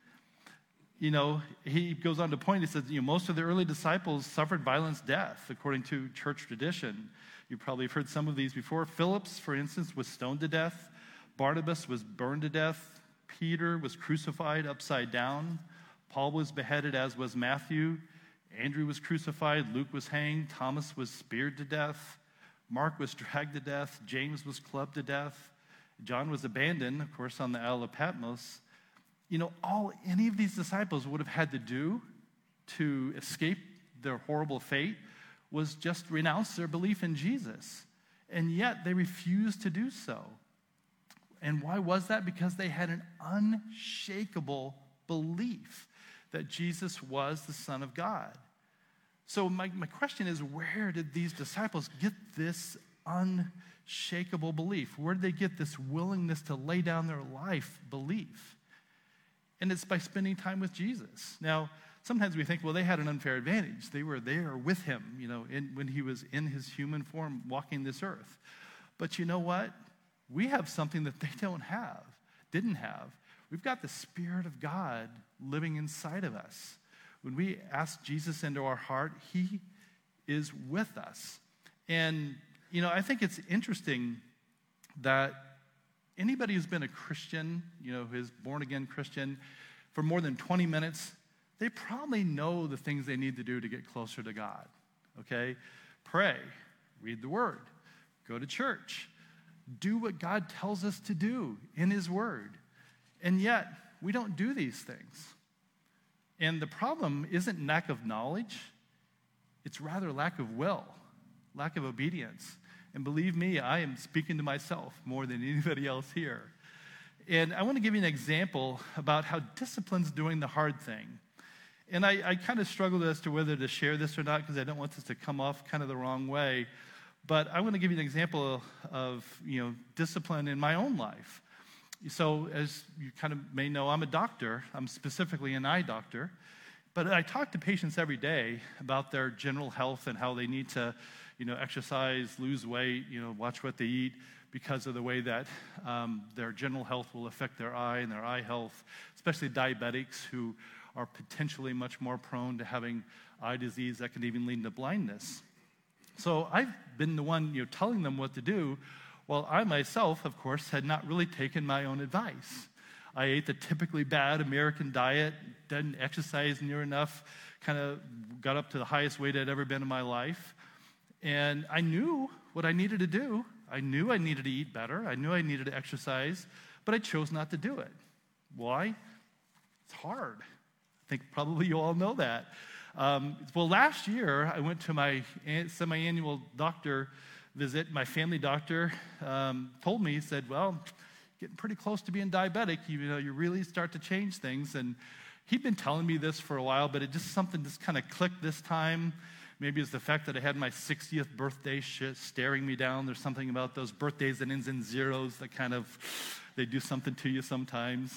He goes on to point, he says, most of the early disciples suffered violent death, according to church tradition. You probably have heard some of these before. Phillips, for instance, was stoned to death. Barnabas was burned to death. Peter was crucified upside down. Paul was beheaded, as was Matthew. Andrew was crucified. Luke was hanged. Thomas was speared to death. Mark was dragged to death. James was clubbed to death. John was abandoned, of course, on the Isle of Patmos. All any of these disciples would have had to do to escape their horrible fate was just renounce their belief in Jesus. And yet they refused to do so. And why was that? Because they had an unshakable belief that Jesus was the Son of God. So my question is, where did these disciples get this unshakable belief? Where did they get this willingness to lay down their life belief? And it's by spending time with Jesus. Now, sometimes we think, well, they had an unfair advantage. They were there with him, when he was in his human form walking this earth. But you know what? We have something that they didn't have. We've got the Spirit of God living inside of us. When we ask Jesus into our heart, he is with us. And, I think it's interesting that anybody who's been a Christian, who's born-again Christian, for more than 20 minutes, they probably know the things they need to do to get closer to God, okay? Pray, read the Word, go to church, do what God tells us to do in his Word. And yet, we don't do these things. And the problem isn't lack of knowledge, it's rather lack of will, lack of obedience. And believe me, I am speaking to myself more than anybody else here. And I want to give you an example about how discipline's doing the hard thing. And I kind of struggled as to whether to share this or not, because I don't want this to come off kind of the wrong way. But I want to give you an example of discipline in my own life. So as you kind of may know, I'm a doctor. I'm specifically an eye doctor. But I talk to patients every day about their general health and how they need to, exercise, lose weight, watch what they eat, because of the way that their general health will affect their eye and their eye health, especially diabetics who are potentially much more prone to having eye disease that can even lead to blindness. So I've been the one, telling them what to do, while I myself, of course, had not really taken my own advice. I ate the typically bad American diet, didn't exercise near enough, kind of got up to the highest weight I'd ever been in my life. And I knew what I needed to do. I knew I needed to eat better. I knew I needed to exercise, but I chose not to do it. Why? It's hard. I think probably you all know that. Well, last year, I went to my semi-annual doctor visit. My family doctor told me, he said, well, getting pretty close to being diabetic. You really start to change things. And he'd been telling me this for a while, but something kind of clicked this time. Maybe it's the fact that I had my 60th birthday staring me down. There's something about those birthdays that ends in zeros that they do something to you sometimes.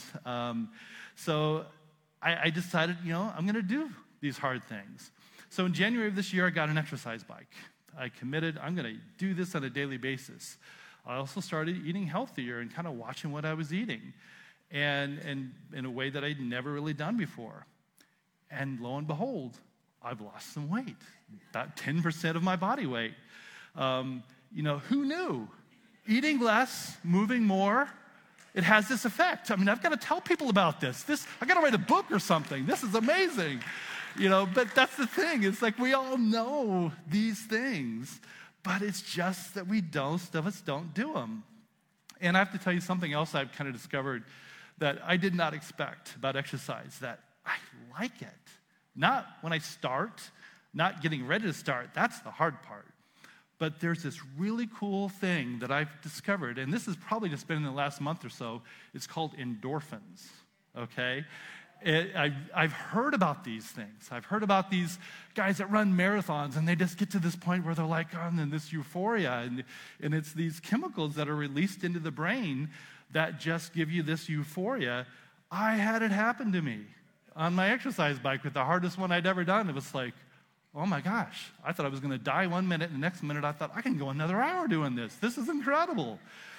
So I decided, I'm going to do these hard things. So in January of this year, I got an exercise bike. I committed, I'm going to do this on a daily basis. I also started eating healthier and kind of watching what I was eating, and in a way that I'd never really done before. And lo and behold, I've lost some weight, about 10% of my body weight. Who knew? Eating less, moving more, it has this effect. I've got to tell people about this. I got to write a book or something. This is amazing. But that's the thing. It's like we all know these things, but it's just that most of us don't do them. And I have to tell you something else I've kind of discovered that I did not expect about exercise, that I like it. Not when I start, not getting ready to start. That's the hard part. But there's this really cool thing that I've discovered, and this has probably just been in the last month or so. It's called endorphins, okay? I've heard about these things. I've heard about these guys that run marathons, and they just get to this point where they're like, in this euphoria, and it's these chemicals that are released into the brain that just give you this euphoria. I had it happen to me on my exercise bike with the hardest one I'd ever done. It was like, oh my gosh, I thought I was going to die 1 minute, and the next minute I thought, I can go another hour doing this. This is incredible.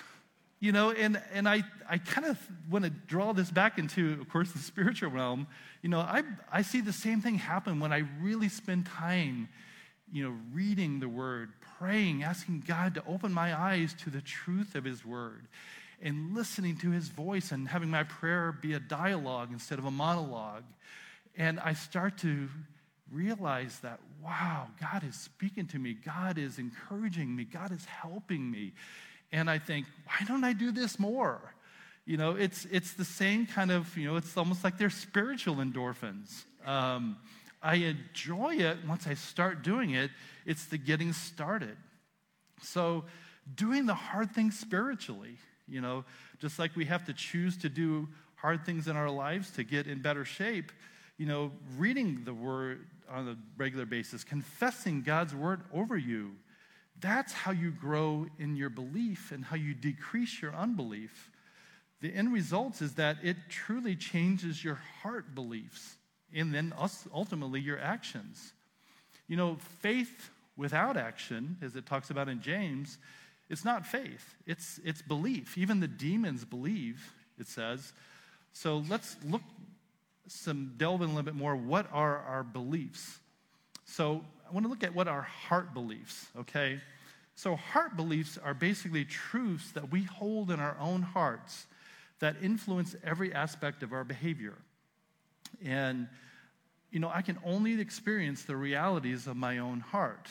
And I kind of want to draw this back into, of course, the spiritual realm. I see the same thing happen when I really spend time, reading the Word, praying, asking God to open my eyes to the truth of His Word, and listening to His voice and having my prayer be a dialogue instead of a monologue. And I start to realize that, wow, God is speaking to me. God is encouraging me. God is helping me. And I think, why don't I do this more? It's the same kind of, it's almost like they're spiritual endorphins. I enjoy it once I start doing it. It's the getting started. So doing the hard things spiritually, just like we have to choose to do hard things in our lives to get in better shape, reading the Word on a regular basis, confessing God's Word over you, that's how you grow in your belief and how you decrease your unbelief. The end result is that it truly changes your heart beliefs and then ultimately your actions. Faith without action, as it talks about in James, it's not faith. It's belief. Even the demons believe, it says. So let's delve in a little bit more. What are our beliefs? So I want to look at what are heart beliefs, okay? So heart beliefs are basically truths that we hold in our own hearts that influence every aspect of our behavior. And, I can only experience the realities of my own heart.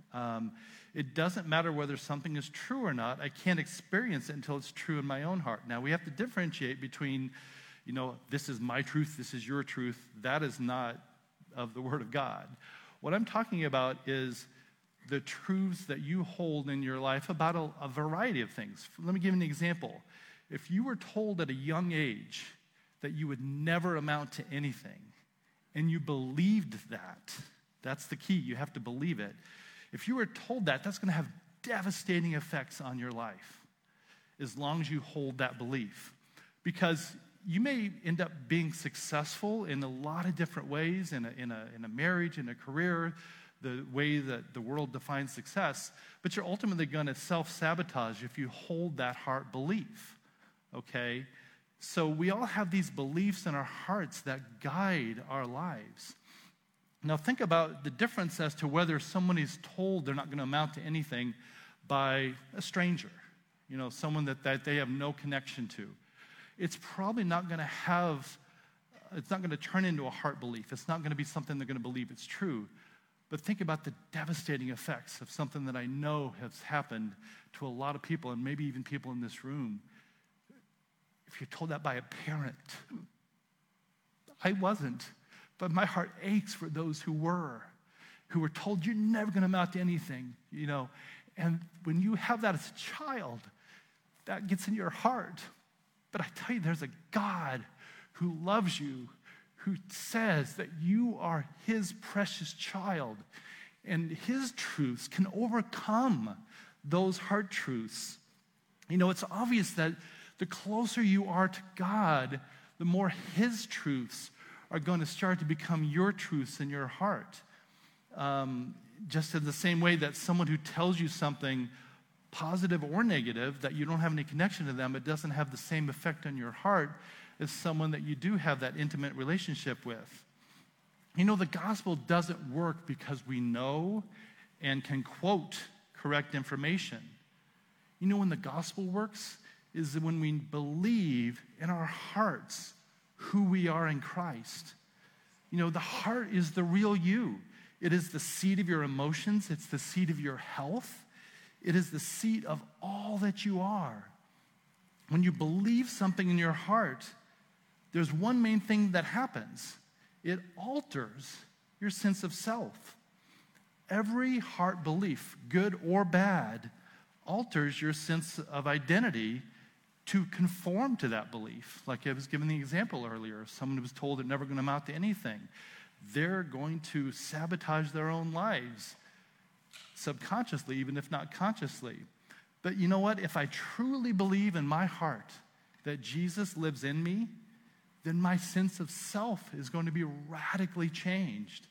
It doesn't matter whether something is true or not. I can't experience it until it's true in my own heart. Now, we have to differentiate between, this is my truth, this is your truth. That is not of the Word of God. What I'm talking about is the truths that you hold in your life about a variety of things. Let me give you an example. If you were told at a young age that you would never amount to anything, and you believed that, that's the key, you have to believe it. If you were told that, that's going to have devastating effects on your life as long as you hold that belief. Because you may end up being successful in a lot of different ways, in a marriage, in a career, the way that the world defines success, but you're ultimately going to self-sabotage if you hold that heart belief, okay? So we all have these beliefs in our hearts that guide our lives. Now think about the difference as to whether someone is told they're not going to amount to anything by a stranger, someone that they have no connection to. It's probably not going to it's not going to turn into a heart belief. It's not going to be something they're going to believe it's true. But think about the devastating effects of something that I know has happened to a lot of people, and maybe even people in this room. If you're told that by a parent, I wasn't, but my heart aches for those who were told you're never going to amount to anything, And when you have that as a child, that gets in your heart. But I tell you, there's a God who loves you, who says that you are his precious child, and his truths can overcome those hard truths. You know, it's obvious that the closer you are to God, the more his truths are going to start to become your truths in your heart. Just in the same way that someone who tells you something positive or negative, that you don't have any connection to them, it doesn't have the same effect on your heart as someone that you do have that intimate relationship with. You know, the gospel doesn't work because we know and can quote correct information. You know when the gospel works is when we believe in our hearts who we are in Christ. You know, the heart is the real you. It is the seat of your emotions. It's the seat of your health. It is the seat of all that you are. When you believe something in your heart, there's one main thing that happens. It alters your sense of self. Every heart belief, good or bad, alters your sense of identity to conform to that belief. Like I was given the example earlier, someone who was told they're never going to amount to anything. They're going to sabotage their own lives subconsciously, even if not consciously. But you know what? If I truly believe in my heart that Jesus lives in me, then my sense of self is going to be radically changed.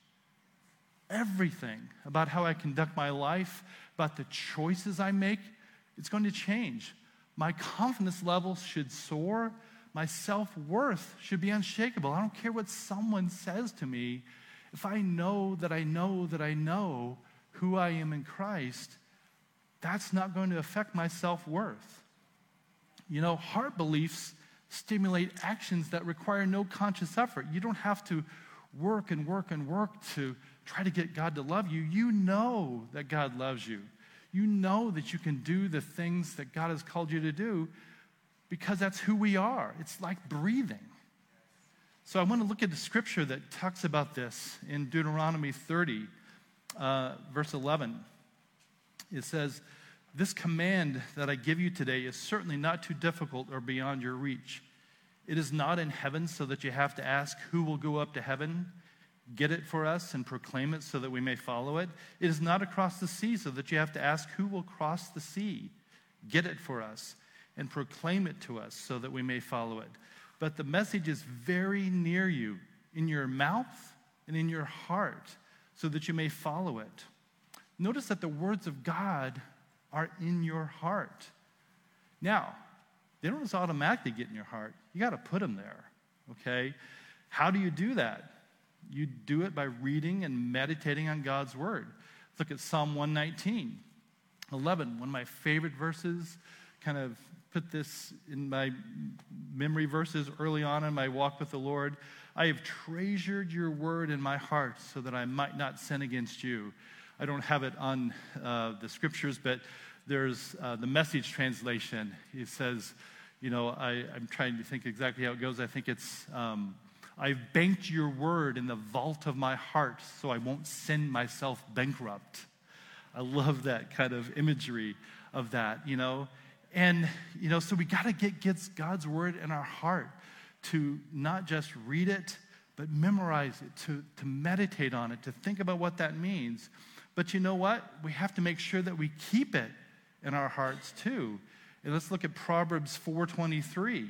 Everything about how I conduct my life, about the choices I make, it's going to change. My confidence levels should soar. My self-worth should be unshakable. I don't care what someone says to me. If I know that I know that I know who I am in Christ, that's not going to affect my self-worth. You know, heart beliefs stimulate actions that require no conscious effort. You don't have to work and work and work to try to get God to love you. You know that God loves you. You know that you can do the things that God has called you to do because that's who we are. It's like breathing. So I want to look at the scripture that talks about this in Deuteronomy 30, verse 11. It says, "This command that I give you today is certainly not too difficult or beyond your reach. It is not in heaven so that you have to ask who will go up to heaven, get it for us, and proclaim it so that we may follow it. It is not across the sea so that you have to ask who will cross the sea, get it for us, and proclaim it to us so that we may follow it. But the message is very near you, in your mouth and in your heart, so that you may follow it." Notice that the words of God are in your heart. Now, they don't just automatically get in your heart. You got to put them there, okay? How do you do that? You do it by reading and meditating on God's word. Look at Psalm 119, 11, one of my favorite verses. Kind of put this in my memory verses early on in my walk with the Lord. "I have treasured your word in my heart so that I might not sin against you." I don't have it on the scriptures, but there's the Message translation. It says, you know, I'm trying to think exactly how it goes. I think it's, "I've banked your word in the vault of my heart so I won't send myself bankrupt." I love that kind of imagery of that, you know. And, you know, so we got to get God's word in our heart to not just read it, but memorize it, to meditate on it, to think about what that means. But you know what? We have to make sure that we keep it in our hearts too. And let's look at Proverbs 4:23.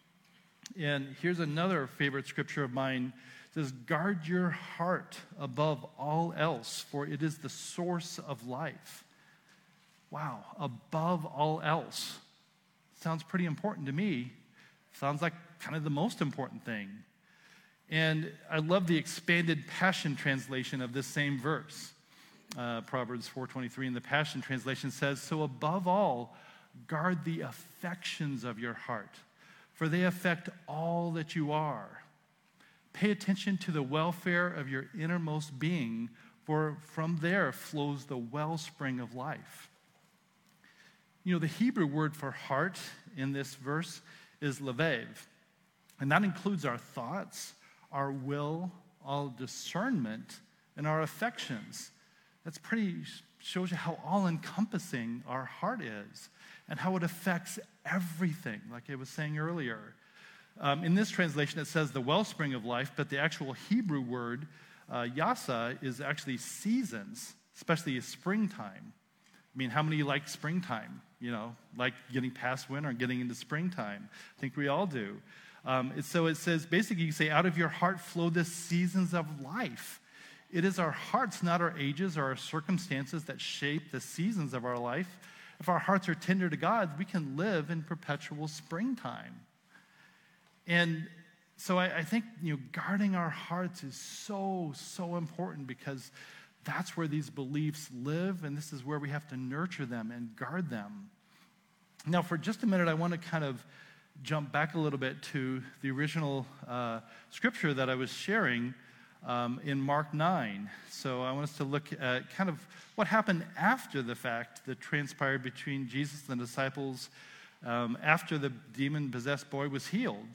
And here's another favorite scripture of mine. It says, "Guard your heart above all else, for it is the source of life." Wow, above all else. Sounds pretty important to me. Sounds like kind of the most important thing. And I love the expanded Passion translation of this same verse. Proverbs 4:23 in the Passion translation says, "So above all, guard the affections of your heart, for they affect all that you are. Pay attention to the welfare of your innermost being, for from there flows the wellspring of life." You know, the Hebrew word for heart in this verse is levav, and that includes our thoughts, our will, all discernment, and our affections. That's pretty shows you how all-encompassing our heart is and how it affects everything, like I was saying earlier. In this translation, it says the wellspring of life, but the actual Hebrew word, yasa, is actually seasons, especially springtime. I mean, how many like springtime? Like getting past winter and getting into springtime. I think we all do. So it says, basically, you say, out of your heart flow the seasons of life. It is our hearts, not our ages or our circumstances, that shape the seasons of our life. If our hearts are tender to God, we can live in perpetual springtime. And so I think, guarding our hearts is so, so important, because that's where these beliefs live, and this is where we have to nurture them and guard them. Now, for just a minute, I want to kind of jump back a little bit to the original scripture that I was sharing in Mark 9. So I want us to look at kind of what happened after the fact that transpired between Jesus and the disciples after the demon-possessed boy was healed.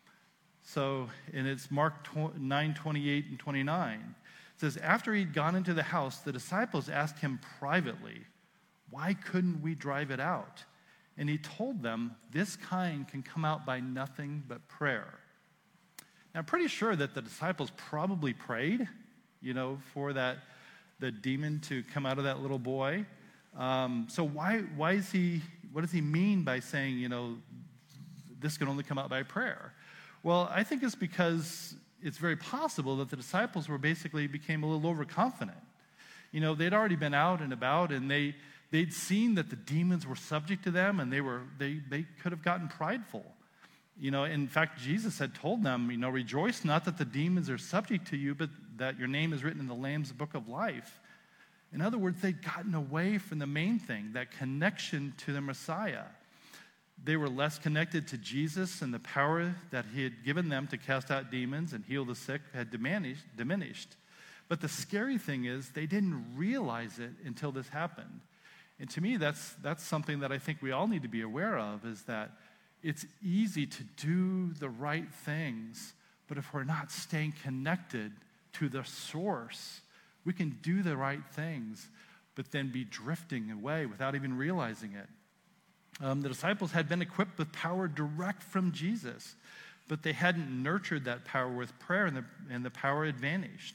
So, and it's Mark 9, 28 and 29. It says, after he'd gone into the house, the disciples asked him privately, why couldn't we drive it out? And he told them, this kind can come out by nothing but prayer. Now, I'm pretty sure that the disciples probably prayed, for the demon to come out of that little boy. So why is he, what does he mean by saying, this can only come out by prayer? Well, I think it's because it's very possible that the disciples became a little overconfident. They'd already been out and about, and they'd seen that the demons were subject to them, and they could have gotten prideful. In fact, Jesus had told them, rejoice not that the demons are subject to you, but that your name is written in the Lamb's book of life. In other words, they'd gotten away from the main thing, that connection to the Messiah. They were less connected to Jesus, and the power that he had given them to cast out demons and heal the sick had diminished. But the scary thing is they didn't realize it until this happened. And to me, that's something that I think we all need to be aware of, is that it's easy to do the right things, but if we're not staying connected to the source, we can do the right things, but then be drifting away without even realizing it. The disciples had been equipped with power direct from Jesus, but they hadn't nurtured that power with prayer, and the power had vanished.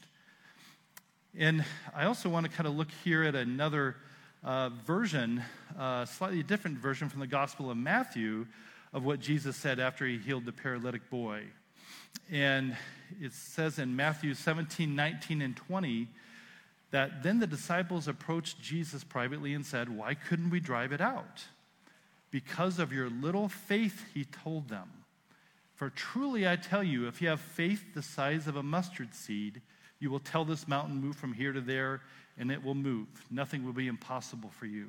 And I also want to kind of look here at another version, slightly different version from the Gospel of Matthew, of what Jesus said after he healed the paralytic boy. And it says in Matthew 17, 19, and 20, that then the disciples approached Jesus privately and said, why couldn't we drive it out? Because of your little faith, he told them. For truly I tell you, if you have faith the size of a mustard seed, you will tell this mountain, move from here to there, and it will move. Nothing will be impossible for you.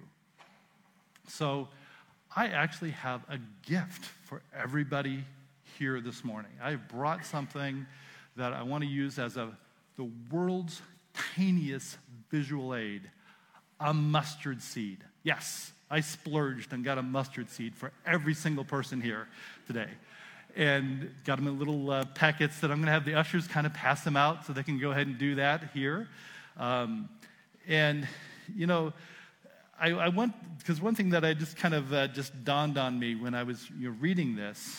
So I actually have a gift for everybody here this morning. I brought something that I want to use as the world's tiniest visual aid, a mustard seed. Yes, I splurged and got a mustard seed for every single person here today. And got them in little packets that I'm going to have the ushers kind of pass them out so they can go ahead and do that here. I want, because one thing that I just kind of just dawned on me when I was reading this,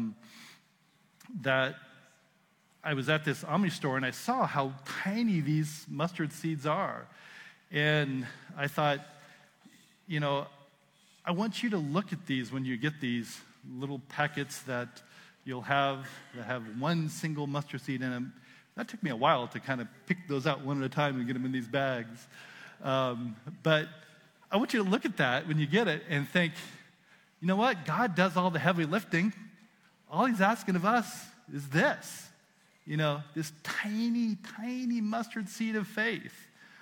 that I was at this Omni store and I saw how tiny these mustard seeds are. And I thought, I want you to look at these when you get these little packets that you'll have that have one single mustard seed in them. That took me a while to kind of pick those out one at a time and get them in these bags. But I want you to look at that when you get it and think, you know what? God does all the heavy lifting. All he's asking of us is this, this tiny, tiny mustard seed of faith.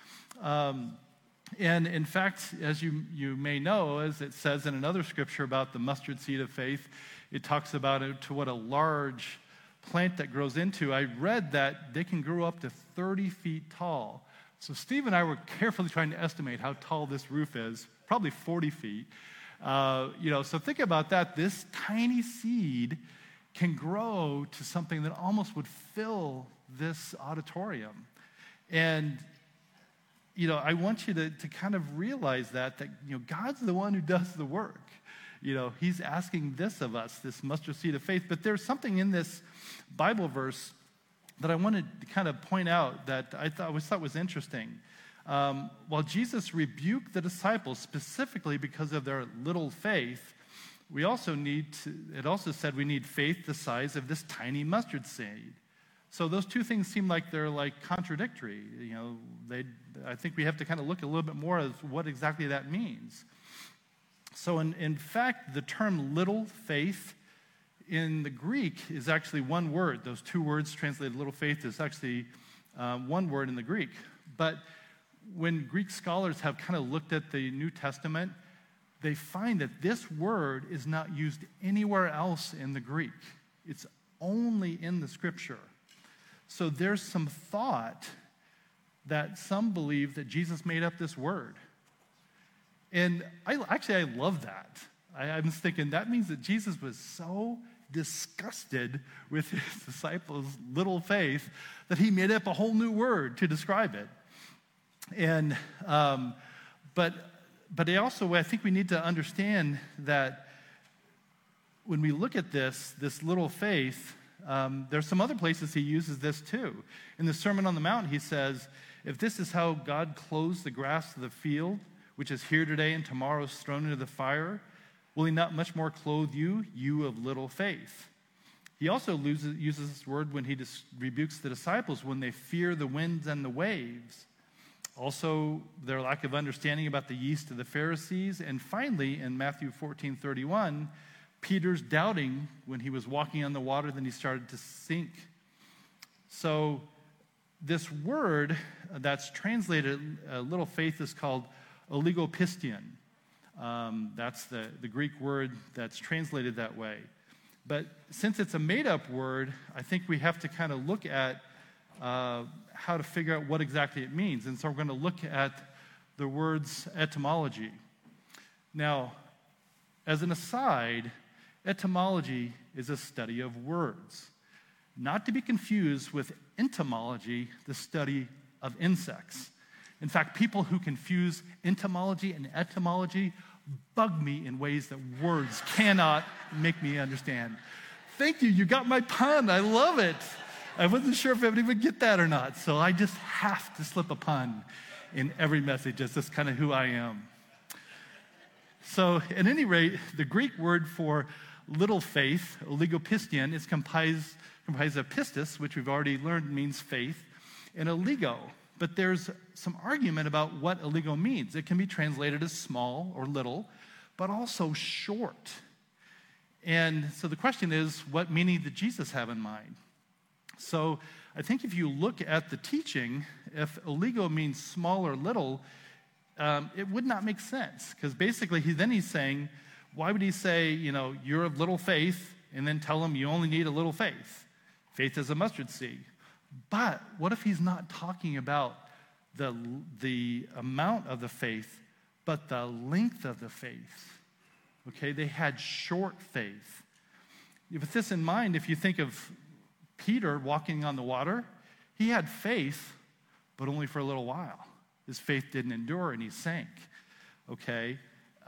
And in fact, as you may know, as it says in another scripture about the mustard seed of faith, it talks about it to what a large plant that grows into. I read that they can grow up to 30 feet tall. So Steve and I were carefully trying to estimate how tall this roof is, probably 40 feet. So think about that. This tiny seed can grow to something that almost would fill this auditorium. And I want you to kind of realize that God's the one who does the work. He's asking this of us, this mustard seed of faith. But there's something in this Bible verse that I wanted to kind of point out that I always thought was interesting. While Jesus rebuked the disciples specifically because of their little faith, it also said we need faith the size of this tiny mustard seed. So those two things seem like they're contradictory. I think we have to kind of look a little bit more at what exactly that means. So in fact, the term little faith in the Greek is actually one word. Those two words translated little faith is actually one word in the Greek. But when Greek scholars have kind of looked at the New Testament, they find that this word is not used anywhere else in the Greek. It's only in the Scripture. So there's some thought that some believe that Jesus made up this word. And I love that. I was thinking that means that Jesus was so disgusted with his disciples' little faith that he made up a whole new word to describe it. And but I think we need to understand that when we look at this little faith, there's some other places he uses this too. In the Sermon on the Mount, he says, "If this is how God clothes the grass of the field, which is here today and tomorrow is thrown into the fire, will he not much more clothe you, you of little faith?" He also uses this word when he rebukes the disciples when they fear the winds and the waves. Also, their lack of understanding about the yeast of the Pharisees. And finally, in Matthew 14:31, Peter's doubting when he was walking on the water, then he started to sink. So this word that's translated little faith is called oligopistion. That's the Greek word that's translated that way. But since it's a made-up word, I think we have to kind of look at how to figure out what exactly it means. And so we're going to look at the word's etymology. Now, as an aside, etymology is a study of words, not to be confused with entomology, the study of insects. In fact, people who confuse entomology and etymology bug me in ways that words cannot make me understand. Thank you, you got my pun, I love it. I wasn't sure if anybody would get that or not, so I just have to slip a pun in every message. That's just kind of who I am. So at any rate, the Greek word for little faith, oligopistion, is comprised of pistis, which we've already learned means faith, and oligo. But there's some argument about what oligo means. It can be translated as small or little, but also short. And so the question is, what meaning did Jesus have in mind? So I think if you look at the teaching, if oligo means small or little, it would not make sense. Because basically he's saying, why would he say, you're of little faith, and then tell him you only need a little faith? Faith is a mustard seed. But what if he's not talking about the amount of the faith, but the length of the faith? Okay, they had short faith. With this in mind, if you think of Peter walking on the water, he had faith, but only for a little while. His faith didn't endure and he sank. Okay?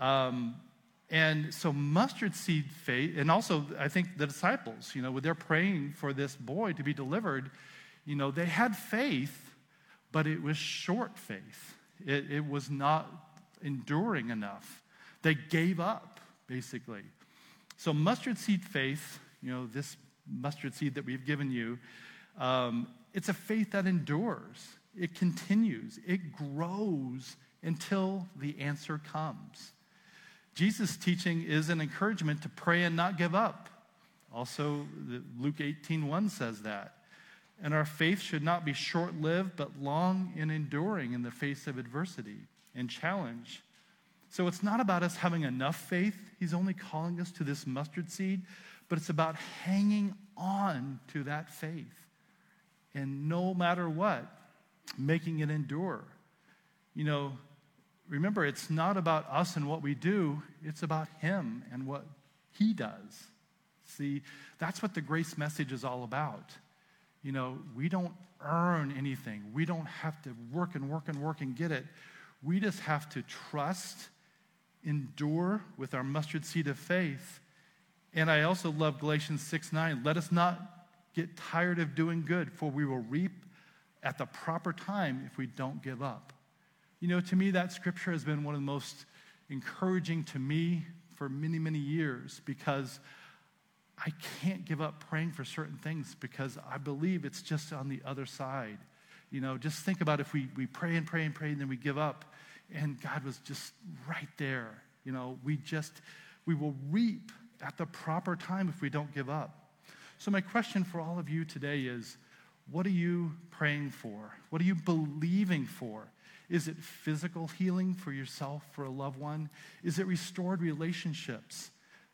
And so mustard seed faith, and also I think the disciples, when they're praying for this boy to be delivered, they had faith, but it was short faith. It was not enduring enough. They gave up, basically. So mustard seed faith, this mustard seed that we've given you, it's a faith that endures. It continues. It grows until the answer comes. Jesus' teaching is an encouragement to pray and not give up. Also, Luke 18:1 says that. And our faith should not be short-lived, but long and enduring in the face of adversity and challenge. So it's not about us having enough faith. He's only calling us to this mustard seed, but it's about hanging on to that faith. And no matter what, making it endure. Remember, it's not about us and what we do. It's about him and what he does. See, that's what the grace message is all about. We don't earn anything. We don't have to work and get it. We just have to trust, endure with our mustard seed of faith. And I also love Galatians 6:9. Let us not get tired of doing good, for we will reap at the proper time if we don't give up. To me, that scripture has been one of the most encouraging to me for many, many years, because I can't give up praying for certain things because I believe it's just on the other side. Just think about if we pray and pray and pray and then we give up, and God was just right there. We will reap at the proper time if we don't give up. So my question for all of you today is, what are you praying for? What are you believing for? Is it physical healing for yourself, for a loved one? Is it restored relationships?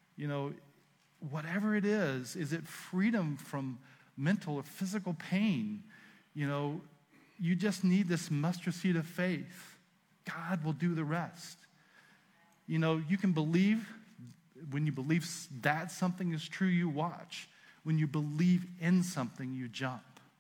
Whatever it is it freedom from mental or physical pain? You just need this mustard seed of faith. God will do the rest. You can believe. When you believe that something is true, you watch. When you believe in something, you jump.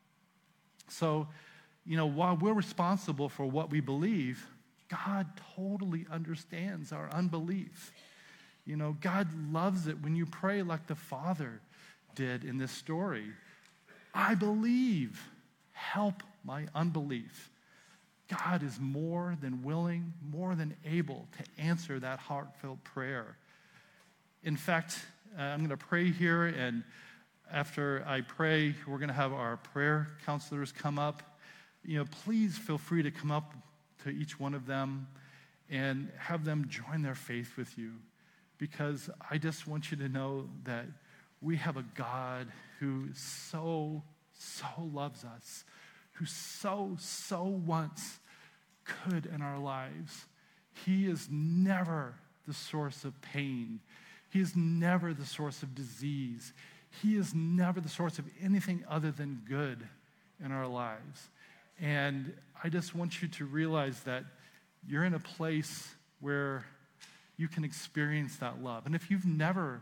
So, while we're responsible for what we believe, God totally understands our unbelief. God loves it when you pray like the Father did in this story. I believe, help my unbelief. God is more than willing, more than able to answer that heartfelt prayer. In fact, I'm going to pray here, and after I pray, we're going to have our prayer counselors come up. Please feel free to come up to each one of them and have them join their faith with you, because I just want you to know that we have a God who so loves us, who so wants good in our lives. He is never the source of pain. He is never the source of disease. He is never the source of anything other than good in our lives. And I just want you to realize that you're in a place where you can experience that love. And if you've never,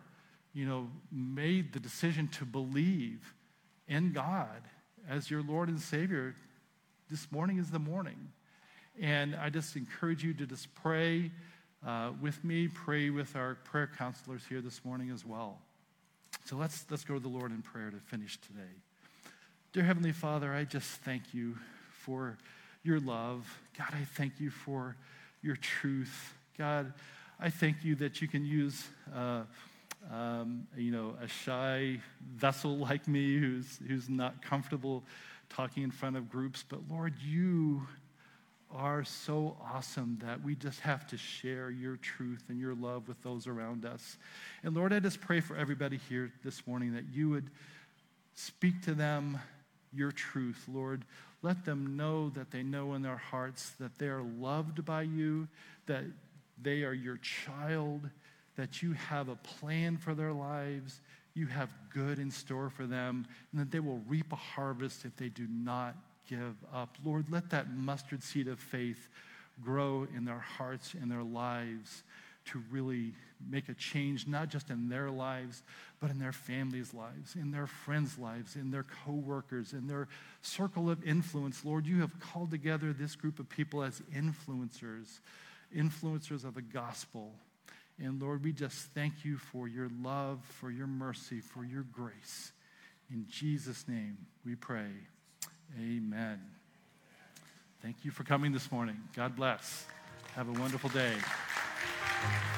made the decision to believe in God as your Lord and Savior, this morning is the morning. And I just encourage you to just pray with me, pray with our prayer counselors here this morning as well. So let's go to the Lord in prayer to finish today. Dear Heavenly Father, I just thank you for your love. God, I thank you for your truth. God, I thank you that you can use a shy vessel like me who's not comfortable talking in front of groups. But Lord, you are so awesome that we just have to share your truth and your love with those around us. And Lord, I just pray for everybody here this morning that you would speak to them your truth. Lord, let them know that they know in their hearts that they are loved by you, that they are your child, that you have a plan for their lives, you have good in store for them, and that they will reap a harvest if they do not give up. Lord, let that mustard seed of faith grow in their hearts and their lives to really make a change, not just in their lives, but in their families' lives, in their friends' lives, in their co-workers, in their circle of influence. Lord, you have called together this group of people as influencers of the gospel. And Lord, we just thank you for your love, for your mercy, for your grace. In Jesus' name we pray. Amen. Thank you for coming this morning. God bless. Have a wonderful day.